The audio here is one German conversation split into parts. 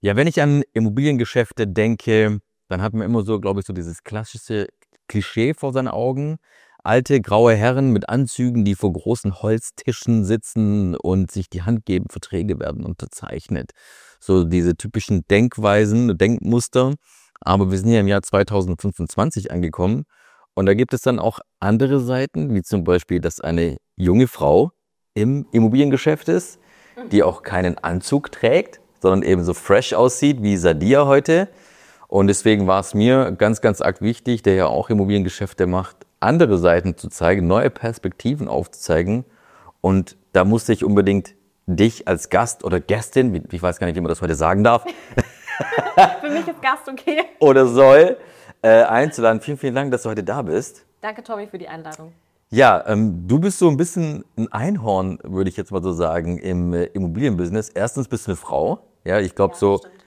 Ja, wenn ich an Immobiliengeschäfte denke, dann hat man immer so, glaube ich, so dieses klassische Klischee vor seinen Augen. Alte graue Herren mit Anzügen, die vor großen Holztischen sitzen und sich die Hand geben, Verträge werden unterzeichnet. So diese typischen Denkweisen, Denkmuster. Aber wir sind ja im Jahr 2025 angekommen und da gibt es dann auch andere Seiten, wie zum Beispiel, dass eine junge Frau im Immobiliengeschäft ist, die auch keinen Anzug trägt, sondern eben so fresh aussieht wie Sadia heute. Und deswegen war es mir ganz, ganz arg wichtig, der ja auch Immobiliengeschäfte macht, andere Seiten zu zeigen, neue Perspektiven aufzuzeigen. Und da musste ich unbedingt dich als Gast oder Gästin, ich weiß gar nicht, wie man das heute sagen darf, Für mich ist Gast okay. oder soll, einzuladen. Vielen, vielen Dank, dass du heute da bist. Danke, Tommy, für die Einladung. Ja, du bist so ein bisschen ein Einhorn, würde ich jetzt mal so sagen, im Immobilienbusiness. Erstens bist du eine Frau. Ja, ich glaube so stimmt.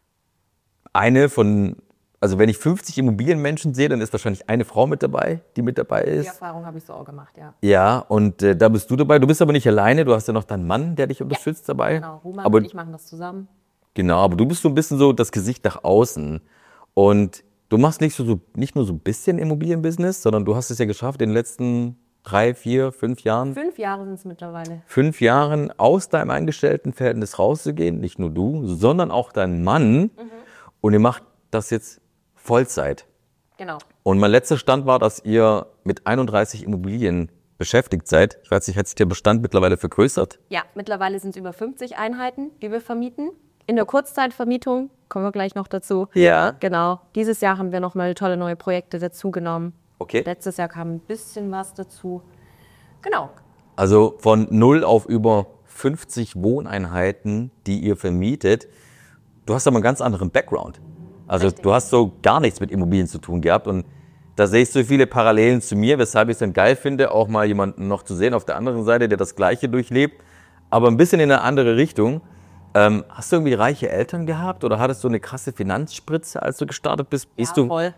eine von, also wenn ich 50 Immobilienmenschen sehe, dann ist wahrscheinlich eine Frau mit dabei, die mit dabei Die ist. Erfahrung habe ich so auch gemacht, ja. Ja, und da bist du dabei. Du bist aber nicht alleine, du hast ja noch deinen Mann, der dich unterstützt dabei. Genau, Roman Aber und ich machen das zusammen. genau, aber du bist so ein bisschen so das Gesicht nach außen. Und du machst nicht nur so ein bisschen Immobilienbusiness, sondern du hast es ja geschafft, in den letzten 3, 4, 5 Jahren, 5 Jahre sind es mittlerweile. 5 Jahren aus deinem Angestelltenverhältnis rauszugehen. Nicht nur du, sondern auch dein Mann. Und ihr macht das jetzt Vollzeit. Genau. Und mein letzter Stand war, dass ihr mit 31 Immobilien beschäftigt seid. Ich weiß nicht, hat sich der Bestand mittlerweile vergrößert? Ja, mittlerweile sind es über 50 Einheiten, die wir vermieten. In der Kurzzeitvermietung, kommen wir gleich noch dazu. Ja. Genau, dieses Jahr haben wir nochmal tolle neue Projekte dazugenommen. Okay. Letztes Jahr kam ein bisschen was dazu. Genau. Also von 0 auf über 50 Wohneinheiten, die ihr vermietet. Du hast aber einen ganz anderen Background. Also Richtig. du hast so gar nichts mit Immobilien zu tun gehabt. Und da sehe ich so viele Parallelen zu mir, weshalb ich es dann geil finde, auch mal jemanden noch zu sehen auf der anderen Seite, der das Gleiche durchlebt, aber ein bisschen in eine andere Richtung. Hast du irgendwie reiche Eltern gehabt oder hattest du eine krasse Finanzspritze, als du gestartet bist? Ja, voll.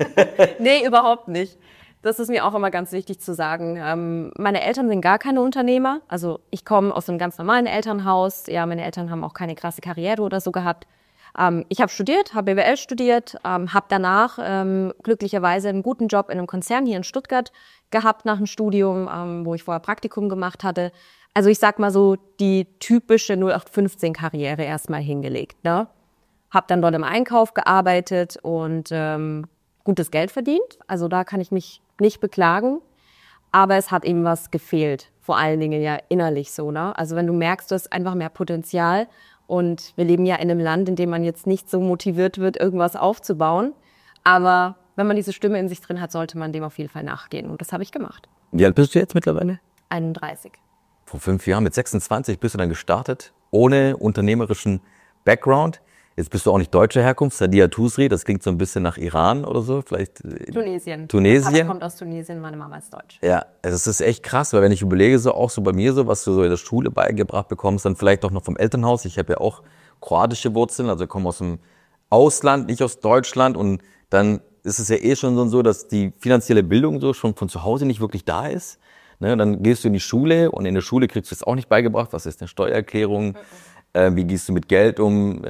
Nee, überhaupt nicht. Das ist mir auch immer ganz wichtig zu sagen. Meine Eltern sind gar keine Unternehmer. Also ich komme aus einem ganz normalen Elternhaus. Ja, meine Eltern haben auch keine krasse Karriere oder so gehabt. Ich habe studiert, habe BWL studiert, habe danach glücklicherweise einen guten Job in einem Konzern hier in Stuttgart gehabt nach dem Studium, wo ich vorher Praktikum gemacht hatte. Also ich sag mal so, die typische 0815-Karriere erstmal hingelegt, ne? Hab dann dort im Einkauf gearbeitet und gutes Geld verdient. Also da kann ich mich nicht beklagen. Aber es hat eben was gefehlt. Vor allen Dingen ja innerlich so, ne? Also wenn du merkst, du hast einfach mehr Potenzial. Und wir leben ja in einem Land, in dem man jetzt nicht so motiviert wird, irgendwas aufzubauen. Aber wenn man diese Stimme in sich drin hat, sollte man dem auf jeden Fall nachgehen. Und das habe ich gemacht. Wie alt bist du jetzt mittlerweile? 31. Vor 5 Jahren, mit 26 bist du dann gestartet, ohne unternehmerischen Background. Jetzt bist du auch nicht deutscher Herkunft, Sadia Tusri, das klingt so ein bisschen nach Iran oder so, vielleicht Tunesien. Tunesien. Mein Papa kommt aus Tunesien, meine Mama ist deutsch. Ja, es ist echt krass, weil wenn ich überlege, so auch so bei mir so, was du so in der Schule beigebracht bekommst, dann vielleicht auch noch vom Elternhaus. Ich habe ja auch kroatische Wurzeln, also komme aus dem Ausland, nicht aus Deutschland, und dann ist es ja eh schon so, dass die finanzielle Bildung so schon von zu Hause nicht wirklich da ist. Ne, dann gehst du in die Schule und in der Schule kriegst du es auch nicht beigebracht. Was ist eine Steuererklärung? Wie gehst du mit Geld um?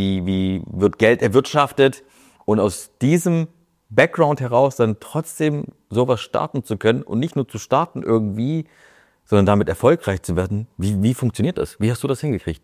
Wie wird Geld erwirtschaftet? Und aus diesem Background heraus dann trotzdem sowas starten zu können und nicht nur zu starten irgendwie, sondern damit erfolgreich zu werden. Wie funktioniert das? Wie hast du das hingekriegt?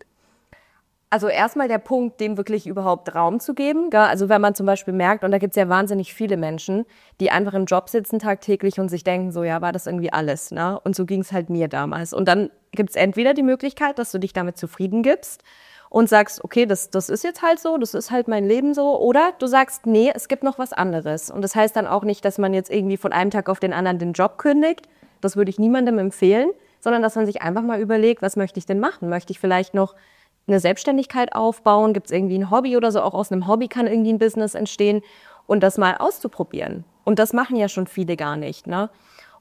Also erstmal der Punkt, dem wirklich überhaupt Raum zu geben. Gell? Also wenn man zum Beispiel merkt, und da gibt es ja wahnsinnig viele Menschen, die einfach im Job sitzen tagtäglich und sich denken, so ja, war das irgendwie alles, ne? Und so ging es halt mir damals. Und dann gibt es entweder die Möglichkeit, dass du dich damit zufrieden gibst und sagst, okay, das ist jetzt halt so, das ist halt mein Leben so. Oder du sagst, nee, es gibt noch was anderes. Und das heißt dann auch nicht, dass man jetzt irgendwie von einem Tag auf den anderen den Job kündigt. Das würde ich niemandem empfehlen, sondern dass man sich einfach mal überlegt, was möchte ich denn machen? Möchte ich vielleicht noch eine Selbstständigkeit aufbauen? Gibt es irgendwie ein Hobby oder so? Auch aus einem Hobby kann irgendwie ein Business entstehen. Und das mal auszuprobieren. Und das machen ja schon viele gar nicht, ne?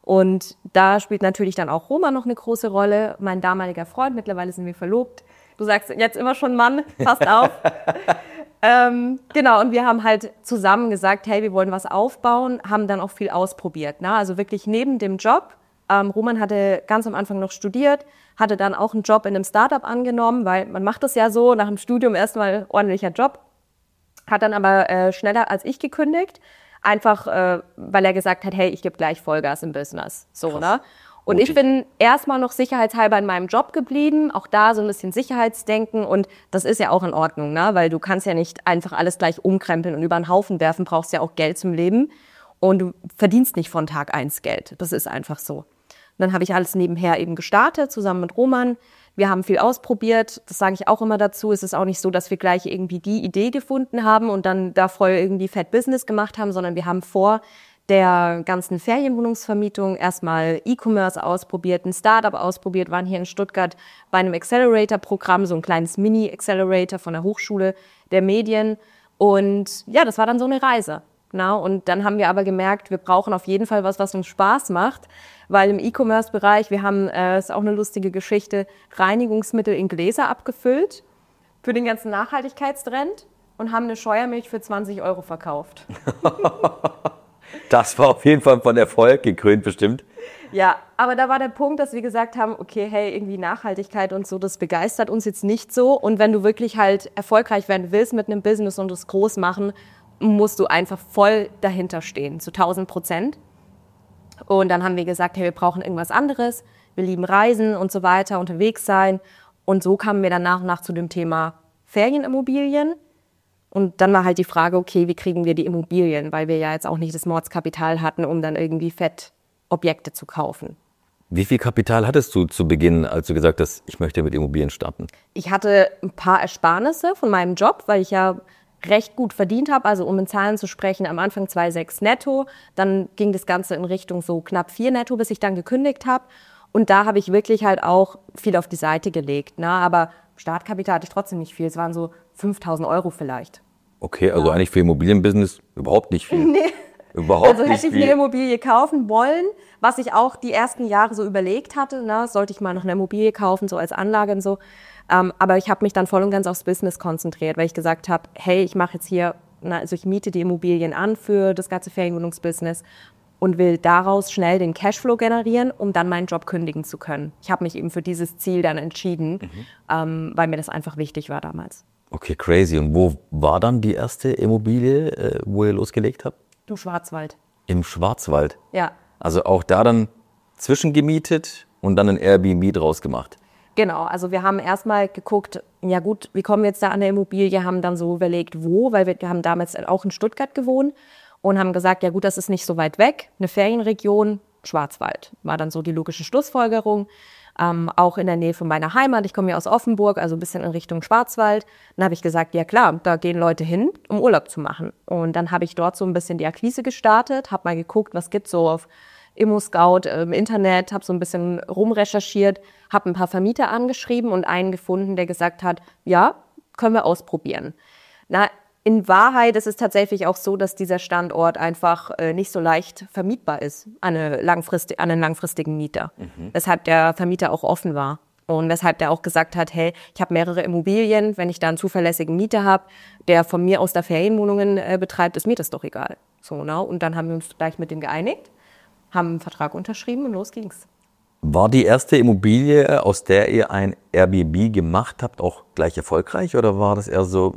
Und da spielt natürlich dann auch Roman noch eine große Rolle. Mein damaliger Freund, mittlerweile sind wir verlobt. Du sagst jetzt immer schon Mann, passt auf. Genau, und wir haben halt zusammen gesagt, hey, wir wollen was aufbauen, haben dann auch viel ausprobiert, ne? Also wirklich neben dem Job. Roman hatte ganz am Anfang noch studiert, hatte dann auch einen Job in einem Startup angenommen, weil man macht das ja so, nach dem Studium erstmal ordentlicher Job. Hat dann aber schneller als ich gekündigt, einfach weil er gesagt hat, hey, ich gebe gleich Vollgas im Business. So, ne? Und ich bin erstmal noch sicherheitshalber in meinem Job geblieben, auch da so ein bisschen Sicherheitsdenken und das ist ja auch in Ordnung, ne? Weil du kannst ja nicht einfach alles gleich umkrempeln und über den Haufen werfen, brauchst ja auch Geld zum Leben und du verdienst nicht von Tag 1 Geld, das ist einfach so. Und dann habe ich alles nebenher eben gestartet, zusammen mit Roman. Wir haben viel ausprobiert, das sage ich auch immer dazu. Es ist auch nicht so, dass wir gleich irgendwie die Idee gefunden haben und dann da voll irgendwie Fett Business gemacht haben, sondern wir haben vor der ganzen Ferienwohnungsvermietung erstmal E-Commerce ausprobiert, ein Startup ausprobiert, waren hier in Stuttgart bei einem Accelerator-Programm, so ein kleines Mini-Accelerator von der Hochschule der Medien. Und ja, das war dann so eine Reise. Na, und dann haben wir aber gemerkt, wir brauchen auf jeden Fall was uns Spaß macht, weil im E-Commerce-Bereich, wir haben, ist auch eine lustige Geschichte, Reinigungsmittel in Gläser abgefüllt für den ganzen Nachhaltigkeitstrend und haben eine Scheuermilch für 20 € verkauft. Das war auf jeden Fall von Erfolg gekrönt bestimmt. Ja, aber da war der Punkt, dass wir gesagt haben, okay, hey, irgendwie Nachhaltigkeit und so, das begeistert uns jetzt nicht so. Und wenn du wirklich halt erfolgreich werden willst mit einem Business und es groß machen, musst du einfach voll dahinter stehen, zu 1000%. Und dann haben wir gesagt, hey, wir brauchen irgendwas anderes. Wir lieben Reisen und so weiter, unterwegs sein. Und so kamen wir dann nach und nach zu dem Thema Ferienimmobilien. Und dann war halt die Frage, okay, wie kriegen wir die Immobilien? Weil wir ja jetzt auch nicht das Mords-Kapital hatten, um dann irgendwie fett Objekte zu kaufen. Wie viel Kapital hattest du zu Beginn, als du gesagt hast, ich möchte mit Immobilien starten? Ich hatte ein paar Ersparnisse von meinem Job, weil ich ja recht gut verdient habe. Also um in Zahlen zu sprechen, am Anfang 2,6 netto. Dann ging das Ganze in Richtung so knapp 4 netto, bis ich dann gekündigt habe. Und da habe ich wirklich halt auch viel auf die Seite gelegt. Ne? Aber Startkapital hatte ich trotzdem nicht viel. Es waren so 5.000 € vielleicht. Okay, also eigentlich für Immobilienbusiness überhaupt nicht viel. Nee. Überhaupt Also nicht hätte ich viel. eine Immobilie kaufen wollen, was ich auch die ersten Jahre so überlegt hatte, ne? Sollte ich mal noch eine Immobilie kaufen, so als Anlage und so. Aber ich habe mich dann voll und ganz aufs Business konzentriert, weil ich gesagt habe, hey, ich mache jetzt hier, also ich miete die Immobilien an für das ganze Ferienwohnungsbusiness und will daraus schnell den Cashflow generieren, um dann meinen Job kündigen zu können. Ich habe mich eben für dieses Ziel dann entschieden, weil mir das einfach wichtig war damals. Okay, crazy. Und wo war dann die erste Immobilie, wo ihr losgelegt habt? Du Schwarzwald. Im Schwarzwald? Ja. Also auch da dann zwischengemietet und dann ein Airbnb draus gemacht? Genau, also wir haben erstmal geguckt, ja gut, wie kommen wir jetzt da an der Immobilie, haben dann so überlegt, wo, weil wir haben damals auch in Stuttgart gewohnt und haben gesagt, ja gut, das ist nicht so weit weg, eine Ferienregion, Schwarzwald, war dann so die logische Schlussfolgerung. Auch in der Nähe von meiner Heimat. Ich komme ja aus Offenburg, also ein bisschen in Richtung Schwarzwald. Dann habe ich gesagt, ja klar, da gehen Leute hin, um Urlaub zu machen. Und dann habe ich dort so ein bisschen die Akquise gestartet, habe mal geguckt, was gibt's so auf ImmoScout im Internet, habe so ein bisschen rumrecherchiert, habe ein paar Vermieter angeschrieben und einen gefunden, der gesagt hat, ja, können wir ausprobieren. Na, in Wahrheit ist es tatsächlich auch so, dass dieser Standort einfach nicht so leicht vermietbar ist an einen langfristigen Mieter. Weshalb der Vermieter auch offen war. Und weshalb der auch gesagt hat, hey, ich habe mehrere Immobilien, wenn ich da einen zuverlässigen Mieter habe, der von mir aus da Ferienwohnungen betreibt, ist mir das doch egal. So, ne? Und dann haben wir uns gleich mit dem geeinigt, haben einen Vertrag unterschrieben und los ging's. War die erste Immobilie, aus der ihr ein Airbnb gemacht habt, auch gleich erfolgreich? Oder war das eher so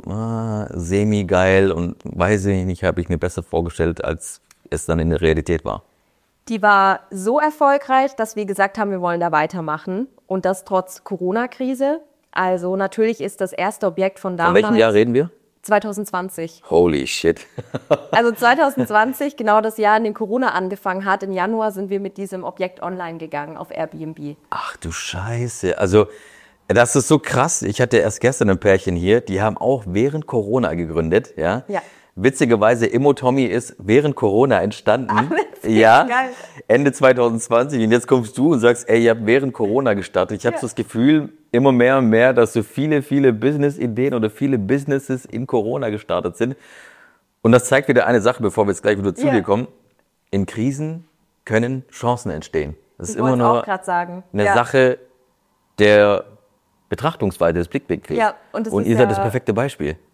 semi-geil und weiß ich nicht, habe ich mir besser vorgestellt, als es dann in der Realität war? Die war so erfolgreich, dass wir gesagt haben, wir wollen da weitermachen. Und das trotz Corona-Krise. Also natürlich ist das erste Objekt von damals. Von welchem Jahr reden wir? 2020. Holy shit. Also 2020, genau das Jahr, in dem Corona angefangen hat. Im Januar sind wir mit diesem Objekt online gegangen auf Airbnb. Ach du Scheiße. Also das ist so krass. Ich hatte erst gestern ein Pärchen hier, die haben auch während Corona gegründet. Ja. Witzigerweise, Immo-Tommy ist während Corona entstanden. Ja, geil. Ende 2020. Und jetzt kommst du und sagst, ey, ihr habt während Corona gestartet. Ich habe so das Gefühl, immer mehr und mehr, dass so viele Business-Ideen oder viele Businesses in Corona gestartet sind. Und das zeigt wieder eine Sache, bevor wir jetzt gleich wieder zu dir kommen. In Krisen können Chancen entstehen. Das ist immer nur eine Sache der Betrachtungsweise, des Blickwinkels. Ja, und ihr seid das perfekte Beispiel.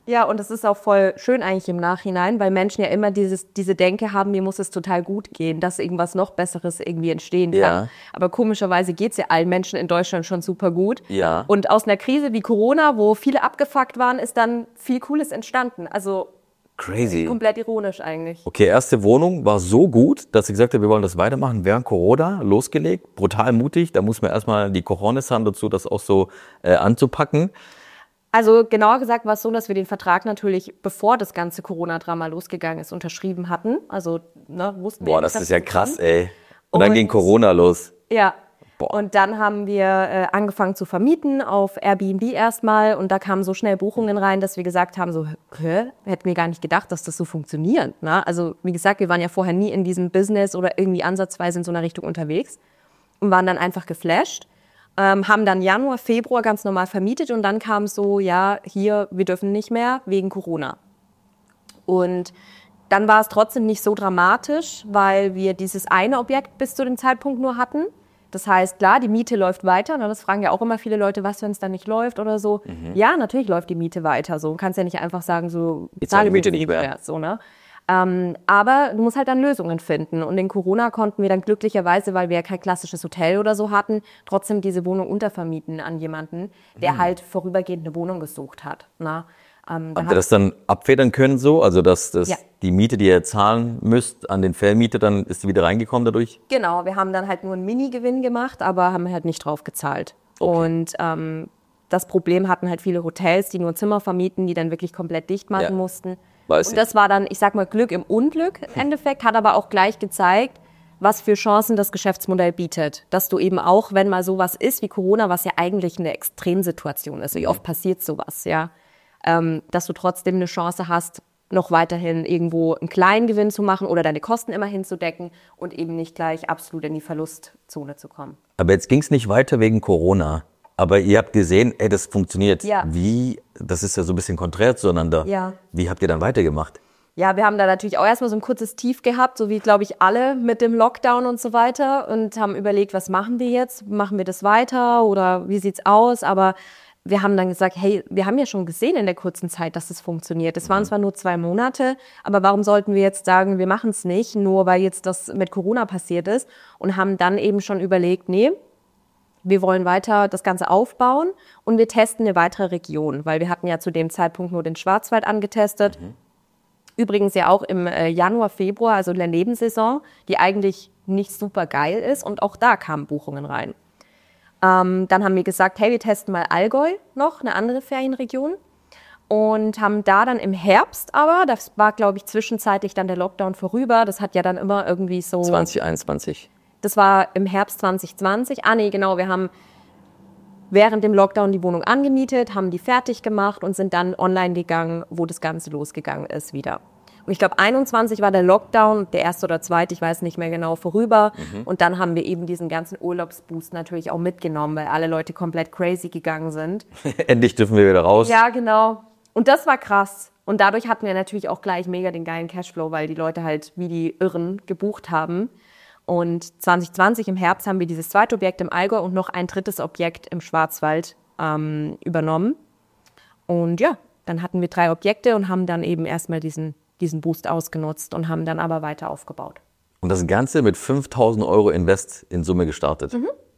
Ja, und das ist auch voll schön eigentlich im Nachhinein, weil Menschen ja immer diese Denke haben, mir muss es total gut gehen, dass irgendwas noch Besseres irgendwie entstehen kann. Ja. Aber komischerweise geht's ja allen Menschen in Deutschland schon super gut. Ja. Und aus einer Krise wie Corona, wo viele abgefuckt waren, ist dann viel Cooles entstanden. Also Crazy. komplett ironisch eigentlich. Okay, erste Wohnung war so gut, dass sie gesagt hat, wir wollen das weitermachen. Während Corona losgelegt, brutal mutig. Da muss man erstmal die Cojones haben dazu, das auch so anzupacken. Also genauer gesagt war es so, dass wir den Vertrag natürlich, bevor das ganze Corona-Drama losgegangen ist, unterschrieben hatten. Also wussten wir Boah, nicht, das ist ja krass, ey. Und Und- dann ging Corona los. Ja. Boah. Und dann haben wir angefangen zu vermieten auf Airbnb erstmal und da kamen so schnell Buchungen rein, dass wir gesagt haben, so, hätten wir gar nicht gedacht, dass das so funktioniert. Ne? Also wie gesagt, wir waren ja vorher nie in diesem Business oder irgendwie ansatzweise in so einer Richtung unterwegs und waren dann einfach geflasht. Haben dann Januar, Februar ganz normal vermietet und dann kam so, ja, hier, wir dürfen nicht mehr wegen Corona. Und dann war es trotzdem nicht so dramatisch, weil wir dieses eine Objekt bis zu dem Zeitpunkt nur hatten. Das heißt, klar, die Miete läuft weiter. Das fragen ja auch immer viele Leute, was, wenn es dann nicht läuft oder so. Ja, natürlich läuft die Miete weiter. So, du kannst ja nicht einfach sagen, so, Ich zahle die Miete nicht mehr. mehr. So, ne? Aber du musst halt dann Lösungen finden. Und in Corona konnten wir dann glücklicherweise, weil wir ja kein klassisches Hotel oder so hatten, trotzdem diese Wohnung untervermieten an jemanden, der halt vorübergehend eine Wohnung gesucht hat. Ne? Habt ihr das dann abfedern können so? Also dass Ja. die Miete, die ihr zahlen müsst an den Vermieter, dann ist die wieder reingekommen dadurch? Genau, wir haben dann halt nur einen Mini-Gewinn gemacht, aber haben halt nicht drauf gezahlt. Okay. Und das Problem hatten halt viele Hotels, die nur Zimmer vermieten, die dann wirklich komplett dicht machen Ja. mussten. Weiß Und das war dann, ich sag mal, Glück im Unglück im Endeffekt, hat aber auch gleich gezeigt, was für Chancen das Geschäftsmodell bietet. Dass du eben auch, wenn mal sowas ist wie Corona, was ja eigentlich eine Extremsituation ist, wie oft passiert sowas, ja, dass du trotzdem eine Chance hast, noch weiterhin irgendwo einen kleinen Gewinn zu machen oder deine Kosten immer hinzudecken und eben nicht gleich absolut in die Verlustzone zu kommen. Aber jetzt ging es nicht weiter wegen Corona. Aber ihr habt gesehen, ey, das funktioniert. Ja. Wie, das ist ja so ein bisschen konträr zueinander. Ja. Wie habt ihr dann weitergemacht? Ja, wir haben da natürlich auch erstmal so ein kurzes Tief gehabt, so wie, glaube ich, alle mit dem Lockdown und so weiter und haben überlegt, was machen wir jetzt? Machen wir das weiter oder wie sieht's aus? Aber wir haben dann gesagt, hey, wir haben ja schon gesehen in der kurzen Zeit, dass es funktioniert. Es waren zwar nur 2 Monate, aber warum sollten wir jetzt sagen, wir machen es nicht, nur weil jetzt das mit Corona passiert ist und haben dann eben schon überlegt, nee, wir wollen weiter das Ganze aufbauen und wir testen eine weitere Region, weil wir hatten ja zu dem Zeitpunkt nur den Schwarzwald angetestet. Übrigens ja auch im Januar, Februar, also in der Nebensaison, die eigentlich nicht super geil ist und auch da kamen Buchungen rein. Dann haben wir gesagt, hey, wir testen mal Allgäu noch, eine andere Ferienregion. Und haben da dann im Herbst aber, das war, glaube ich, zwischenzeitlich dann der Lockdown vorüber, das hat ja dann immer irgendwie so... 2021. Das war im Herbst 2020. Nee, genau, wir haben während dem Lockdown die Wohnung angemietet, haben die fertig gemacht und sind dann online gegangen, wo das Ganze losgegangen ist wieder. Und ich glaube, 21 war der Lockdown, der erste oder zweite, ich weiß nicht mehr genau, vorüber. Und dann haben wir eben diesen ganzen Urlaubsboost natürlich auch mitgenommen, weil alle Leute komplett crazy gegangen sind. Endlich dürfen wir wieder raus. Ja, genau. Und das war krass. Und dadurch hatten wir natürlich auch gleich mega den geilen Cashflow, weil die Leute halt wie die Irren gebucht haben. Und 2020 im Herbst haben wir dieses zweite Objekt im Allgäu und noch ein drittes Objekt im Schwarzwald übernommen. Und ja, dann hatten wir 3 Objekte und haben dann eben erstmal diesen Boost ausgenutzt und haben dann aber weiter aufgebaut. Und das Ganze mit 5.000 € Invest in Summe gestartet.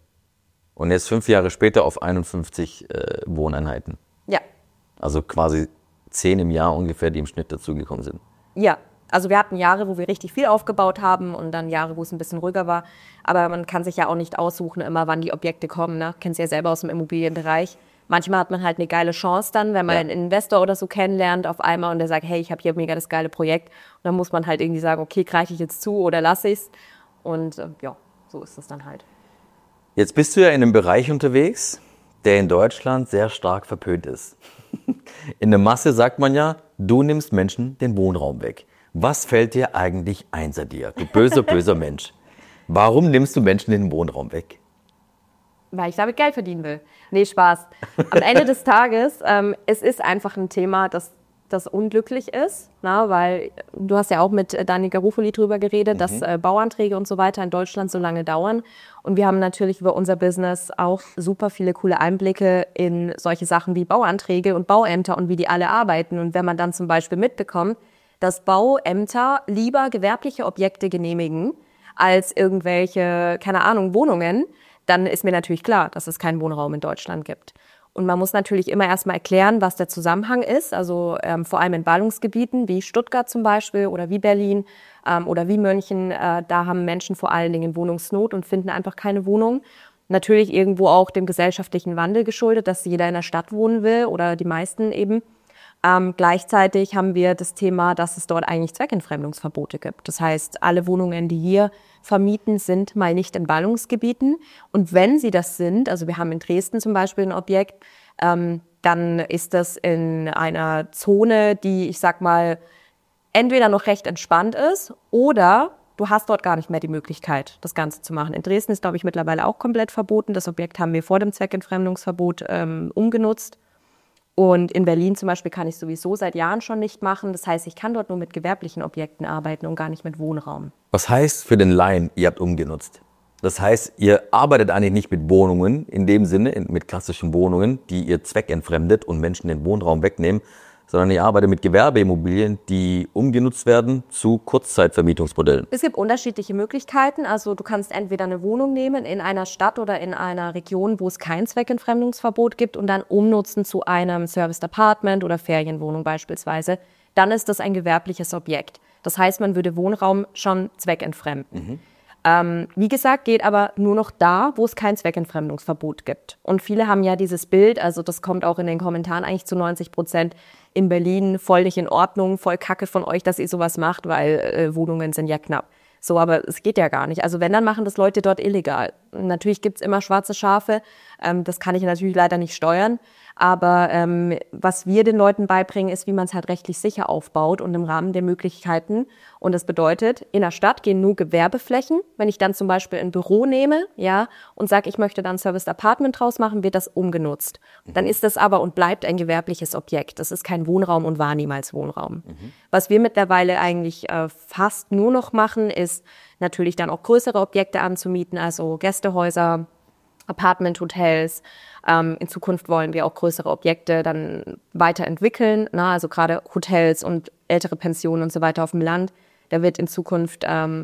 Und jetzt 5 Jahre später auf 51 Wohneinheiten. Ja, Also quasi 10 im Jahr ungefähr, die im Schnitt dazugekommen sind. ja. Also wir hatten Jahre, wo wir richtig viel aufgebaut haben und dann Jahre, wo es ein bisschen ruhiger war. Aber man kann sich ja auch nicht aussuchen, immer wann die Objekte kommen. Ne? Kennst ja selber aus dem Immobilienbereich. Manchmal hat man halt eine geile Chance dann, wenn man einen Investor oder so kennenlernt auf einmal und der sagt, hey, ich habe hier mega das geile Projekt. Und dann muss man halt irgendwie sagen, okay, greife ich jetzt zu oder lasse ich's. Und ja, so ist es dann halt. Jetzt bist du ja in einem Bereich unterwegs, der in Deutschland sehr stark verpönt ist. In der Masse sagt man ja, du nimmst Menschen den Wohnraum weg. Was fällt dir eigentlich ein, Sadia? Du böser, böser Mensch. Warum nimmst du Menschen den Wohnraum weg? Weil ich damit Geld verdienen will. Nee, Spaß. Am Ende des Tages, es ist einfach ein Thema, das das unglücklich ist, weil du hast ja auch mit Daniel Garofoli drüber geredet, dass Bauanträge und so weiter in Deutschland so lange dauern. Und wir haben natürlich über unser Business auch super viele coole Einblicke in solche Sachen wie Bauanträge und Bauämter und wie die alle arbeiten. Und wenn man dann zum Beispiel mitbekommt, dass Bauämter lieber gewerbliche Objekte genehmigen als irgendwelche, keine Ahnung, Wohnungen, dann ist mir natürlich klar, dass es keinen Wohnraum in Deutschland gibt. Und man muss natürlich immer erstmal erklären, was der Zusammenhang ist. Also vor allem in Ballungsgebieten wie Stuttgart zum Beispiel oder wie Berlin oder wie München. Da haben Menschen vor allen Dingen Wohnungsnot und finden einfach keine Wohnung. Natürlich irgendwo auch dem gesellschaftlichen Wandel geschuldet, dass jeder in der Stadt wohnen will oder die meisten eben. Gleichzeitig haben wir das Thema, dass es dort eigentlich Zweckentfremdungsverbote gibt. Das heißt, alle Wohnungen, die hier vermieten, sind mal nicht in Ballungsgebieten. Und wenn sie das sind, also wir haben in Dresden zum Beispiel ein Objekt, dann ist das in einer Zone, die, ich sag mal, entweder noch recht entspannt ist oder du hast dort gar nicht mehr die Möglichkeit, das Ganze zu machen. In Dresden ist, glaube ich, mittlerweile auch komplett verboten. Das Objekt haben wir vor dem Zweckentfremdungsverbot umgenutzt. Und in Berlin zum Beispiel kann ich sowieso seit Jahren schon nicht machen. Das heißt, ich kann dort nur mit gewerblichen Objekten arbeiten und gar nicht mit Wohnraum. Was heißt für den Laien, ihr habt umgenutzt? Das heißt, ihr arbeitet eigentlich nicht mit Wohnungen, in dem Sinne, mit klassischen Wohnungen, die ihr zweckentfremdet und Menschen den Wohnraum wegnehmen, sondern ihr arbeitet mit Gewerbeimmobilien, die umgenutzt werden zu Kurzzeitvermietungsmodellen. Es gibt unterschiedliche Möglichkeiten. Also du kannst entweder eine Wohnung nehmen in einer Stadt oder in einer Region, wo es kein Zweckentfremdungsverbot gibt und dann umnutzen zu einem Serviced Apartment oder Ferienwohnung beispielsweise. Dann ist das ein gewerbliches Objekt. Das heißt, man würde Wohnraum schon zweckentfremden. Wie gesagt, geht aber nur noch da, wo es kein Zweckentfremdungsverbot gibt. Und viele haben ja dieses Bild, also das kommt auch in den Kommentaren eigentlich zu 90%, in Berlin voll nicht in Ordnung, voll Kacke von euch, dass ihr sowas macht, weil Wohnungen sind ja knapp. So, aber es geht ja gar nicht. Also wenn, dann machen das Leute dort illegal. Natürlich gibt's immer schwarze Schafe, das kann ich natürlich leider nicht steuern. Aber was wir den Leuten beibringen, ist, wie man es halt rechtlich sicher aufbaut und im Rahmen der Möglichkeiten. Und das bedeutet, in der Stadt gehen nur Gewerbeflächen. Wenn ich dann zum Beispiel ein Büro nehme, ja, und sage, ich möchte dann Serviced Apartment draus machen, wird das umgenutzt. Dann ist das aber und bleibt ein gewerbliches Objekt. Das ist kein Wohnraum und war niemals Wohnraum. Was wir mittlerweile eigentlich fast nur noch machen, ist natürlich dann auch größere Objekte anzumieten, also Gästehäuser, Apartment-Hotels. In Zukunft wollen wir auch größere Objekte dann weiterentwickeln, also gerade Hotels und ältere Pensionen und so weiter auf dem Land. Da wird in Zukunft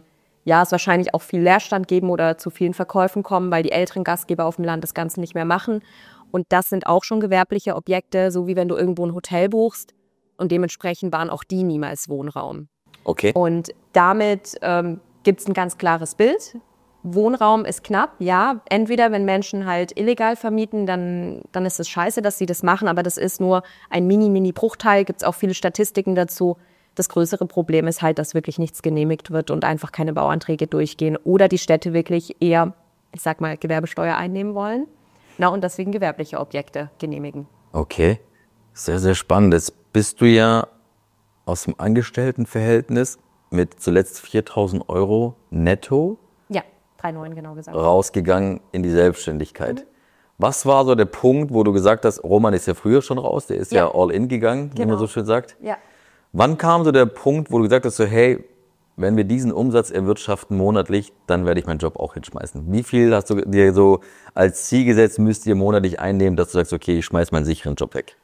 es wahrscheinlich auch viel Leerstand geben oder zu vielen Verkäufen kommen, weil die älteren Gastgeber auf dem Land das Ganze nicht mehr machen. Und das sind auch schon gewerbliche Objekte, so wie wenn du irgendwo ein Hotel buchst. Und dementsprechend waren auch die niemals Wohnraum. Okay. Und damit gibt es ein ganz klares Bild. Wohnraum ist knapp, ja. Entweder wenn Menschen halt illegal vermieten, dann ist es scheiße, dass sie das machen, aber das ist nur ein Mini-Bruchteil. Gibt es auch viele Statistiken dazu. Das größere Problem ist halt, dass wirklich nichts genehmigt wird und einfach keine Bauanträge durchgehen oder die Städte wirklich eher, ich sag mal, Gewerbesteuer einnehmen wollen. Und deswegen gewerbliche Objekte genehmigen. Okay, sehr, sehr spannend. Jetzt bist du ja aus dem Angestelltenverhältnis mit zuletzt 4.000 Euro netto 3,9 genau gesagt. Rausgegangen in die Selbstständigkeit. Was war so der Punkt, wo du gesagt hast, Roman ist ja früher schon raus, der ist ja all in gegangen, wie man so schön sagt. Ja. Wann kam so der Punkt, wo du gesagt hast, so, hey, wenn wir diesen Umsatz erwirtschaften monatlich, dann werde ich meinen Job auch hinschmeißen? Wie viel hast du dir so als Ziel gesetzt, müsst ihr monatlich einnehmen, dass du sagst, okay, ich schmeiß meinen sicheren Job weg?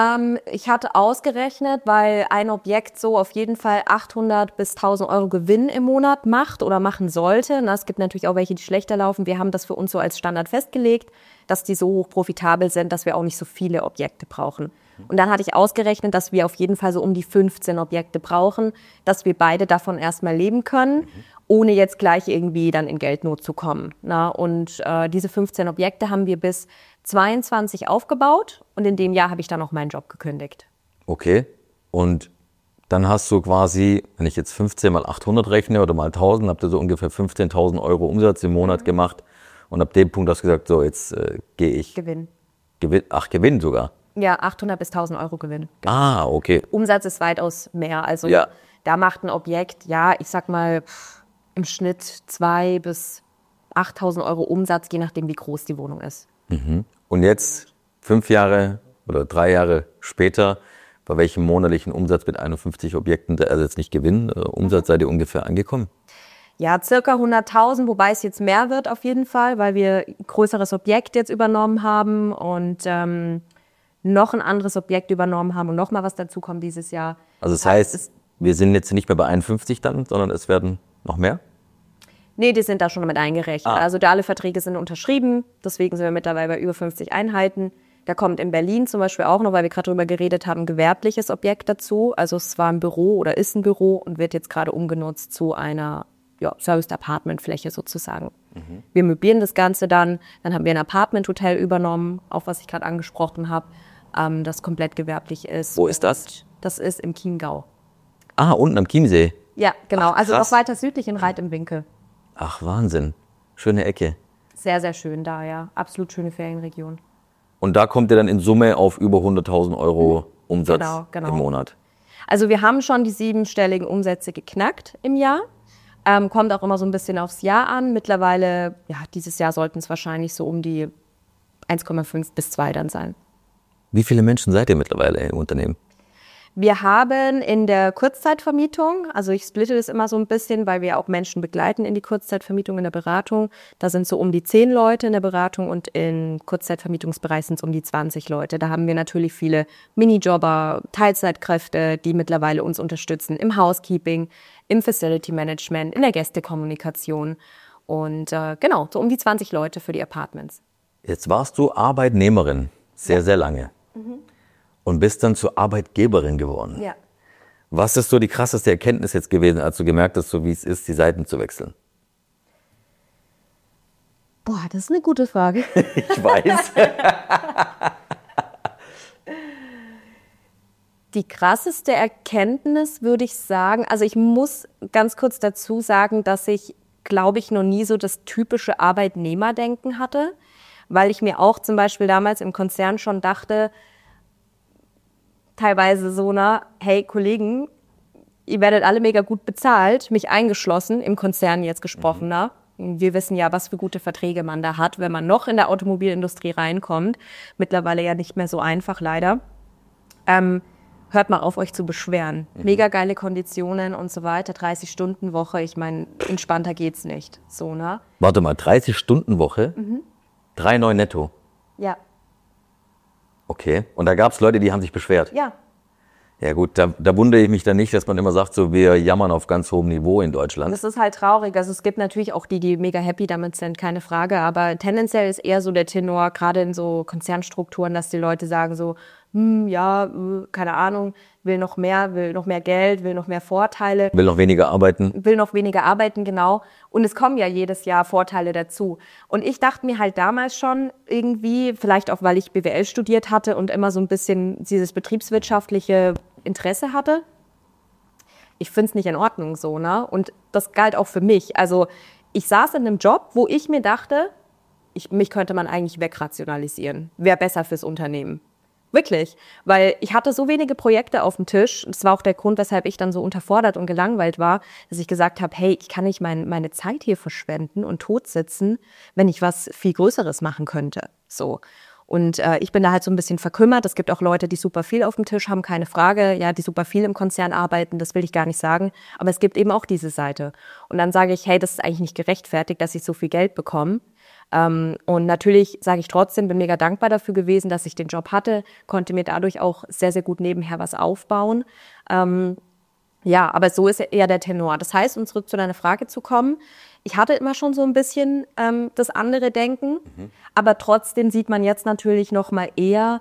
Ich hatte ausgerechnet, weil ein Objekt so auf jeden Fall 800 bis 1.000 Euro Gewinn im Monat macht oder machen sollte. Es gibt natürlich auch welche, die schlechter laufen. Wir haben das für uns so als Standard festgelegt, dass die so hoch profitabel sind, dass wir auch nicht so viele Objekte brauchen. Und dann hatte ich ausgerechnet, dass wir auf jeden Fall so um die 15 Objekte brauchen, dass wir beide davon erstmal leben können, ohne jetzt gleich irgendwie dann in Geldnot zu kommen. Und diese 15 Objekte haben wir bis 22 aufgebaut und in dem Jahr habe ich dann auch meinen Job gekündigt. Okay, und dann hast du quasi, wenn ich jetzt 15 mal 800 rechne oder mal 1.000, habt ihr so ungefähr 15.000 Euro Umsatz im Monat gemacht und ab dem Punkt hast du gesagt, so jetzt gehe ich. Gewinn. Gewinn sogar? Ja, 800 bis 1.000 Euro Gewinn. Ah, okay. Umsatz ist weitaus mehr, also da macht ein Objekt, ich sag mal im Schnitt 2.000 bis 8.000 Euro Umsatz, je nachdem wie groß die Wohnung ist. Und jetzt, 5 Jahre oder 3 Jahre später, Bei welchem monatlichen Umsatz mit 51 Objekten, also jetzt nicht Gewinn, Umsatz seid ihr ungefähr angekommen? Ja, circa 100.000, wobei es jetzt mehr wird auf jeden Fall, weil wir ein größeres Objekt jetzt übernommen haben und noch ein anderes Objekt übernommen haben und noch mal was dazu kommt dieses Jahr. Also das heißt, wir sind jetzt nicht mehr bei 51 dann, sondern es werden noch mehr? Nee, die sind da schon mit eingerechnet. Also alle Verträge sind unterschrieben, deswegen sind wir mittlerweile bei über 50 Einheiten. Da kommt in Berlin zum Beispiel auch noch, weil wir gerade drüber geredet haben, ein gewerbliches Objekt dazu. Also es war ein Büro oder ist ein Büro und wird jetzt gerade umgenutzt zu einer Serviced-Apartment-Fläche sozusagen. Wir möblieren das Ganze dann haben wir ein Apartment-Hotel übernommen, auch was ich gerade angesprochen habe, das komplett gewerblich ist. Wo ist das? Das ist im Chiemgau. Ah, unten am Chiemsee. Ja, genau. Ach, also krass. noch weiter südlich in Reit im Winkel. Ach, Wahnsinn. Schöne Ecke. Sehr, sehr schön da, ja. Absolut schöne Ferienregion. Und da kommt ihr dann in Summe auf über 100.000 Euro Umsatz Genau. im Monat. Also wir haben schon die 7-stelligen Umsätze geknackt im Jahr. Kommt auch immer so ein bisschen aufs Jahr an. Mittlerweile, ja, dieses Jahr sollten es wahrscheinlich so um die 1,5 bis 2 dann sein. Wie viele Menschen seid ihr mittlerweile im Unternehmen? Wir haben in der Kurzzeitvermietung, also ich splitte das immer so ein bisschen, weil wir auch Menschen begleiten in die Kurzzeitvermietung in der Beratung. Da sind so um die 10 Leute in der Beratung und im Kurzzeitvermietungsbereich sind es um die 20 Leute. Da haben wir natürlich viele Minijobber, Teilzeitkräfte, die mittlerweile uns unterstützen im Housekeeping, im Facility Management, in der Gästekommunikation und genau, so um die 20 Leute für die Apartments. Jetzt warst du Arbeitnehmerin sehr, sehr lange und bist dann zur Arbeitgeberin geworden. Ja. Was ist so die krasseste Erkenntnis jetzt gewesen, als du gemerkt hast, so wie es ist, die Seiten zu wechseln? Boah, das ist eine gute Frage. Ich weiß. Die krasseste Erkenntnis würde ich sagen, also ich muss ganz kurz dazu sagen, dass ich, glaube ich, noch nie so das typische Arbeitnehmerdenken hatte, weil ich mir auch zum Beispiel damals im Konzern schon dachte, teilweise so, hey Kollegen, ihr werdet alle mega gut bezahlt, mich eingeschlossen, im Konzern jetzt gesprochen, Wir wissen ja, was für gute Verträge man da hat, wenn man noch in der Automobilindustrie reinkommt. Mittlerweile ja nicht mehr so einfach, leider. Hört mal auf, euch zu beschweren. Mega geile Konditionen und so weiter, 30-Stunden-Woche. Ich meine, entspannter geht's nicht. So, Warte mal, 30-Stunden-Woche? 3,9 netto? Ja. Okay. Und da gab es Leute, die haben sich beschwert? Ja. Ja gut, da wundere ich mich dann nicht, dass man immer sagt, so wir jammern auf ganz hohem Niveau in Deutschland. Das ist halt traurig. Also es gibt natürlich auch die mega happy damit sind, keine Frage. Aber tendenziell ist eher so der Tenor, gerade in so Konzernstrukturen, dass die Leute sagen so, keine Ahnung, will noch mehr Geld, will noch mehr Vorteile. Will noch weniger arbeiten. Genau. Und es kommen ja jedes Jahr Vorteile dazu. Und ich dachte mir halt damals schon irgendwie, vielleicht auch, weil ich BWL studiert hatte und immer so ein bisschen dieses betriebswirtschaftliche Interesse hatte, ich finde es nicht in Ordnung so, Und das galt auch für mich. Also ich saß in einem Job, wo ich mir dachte, mich könnte man eigentlich wegrationalisieren. Wäre besser fürs Unternehmen. Wirklich, weil ich hatte so wenige Projekte auf dem Tisch. Das war auch der Grund, weshalb ich dann so unterfordert und gelangweilt war, dass ich gesagt habe, hey, ich kann nicht meine Zeit hier verschwenden und totsitzen, wenn ich was viel Größeres machen könnte. So. Und ich bin da halt so ein bisschen verkümmert. Es gibt auch Leute, die super viel auf dem Tisch haben, keine Frage. Ja, die super viel im Konzern arbeiten, das will ich gar nicht sagen. Aber es gibt eben auch diese Seite. Und dann sage ich, hey, das ist eigentlich nicht gerechtfertigt, dass ich so viel Geld bekomme. Und natürlich sage ich trotzdem, bin mega dankbar dafür gewesen, dass ich den Job hatte, konnte mir dadurch auch sehr, sehr gut nebenher was aufbauen. Ja, aber so ist eher der Tenor. Das heißt, um zurück zu deiner Frage zu kommen, ich hatte immer schon so ein bisschen das andere Denken, aber trotzdem sieht man jetzt natürlich noch mal eher,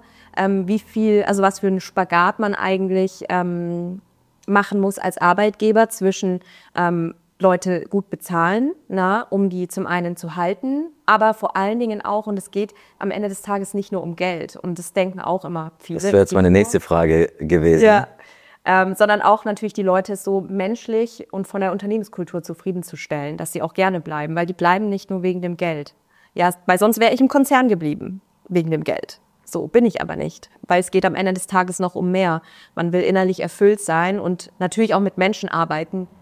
was für einen Spagat man eigentlich machen muss als Arbeitgeber zwischen Leute gut bezahlen, um die zum einen zu halten, aber vor allen Dingen auch, und es geht am Ende des Tages nicht nur um Geld, und das denken auch immer viele. Das wäre jetzt meine nächste Frage gewesen. Ja, sondern auch natürlich die Leute so menschlich und von der Unternehmenskultur zufriedenzustellen, dass sie auch gerne bleiben, weil die bleiben nicht nur wegen dem Geld. Ja, weil sonst wäre ich im Konzern geblieben, wegen dem Geld. So bin ich aber nicht, weil es geht am Ende des Tages noch um mehr. Man will innerlich erfüllt sein und natürlich auch mit Menschen arbeiten,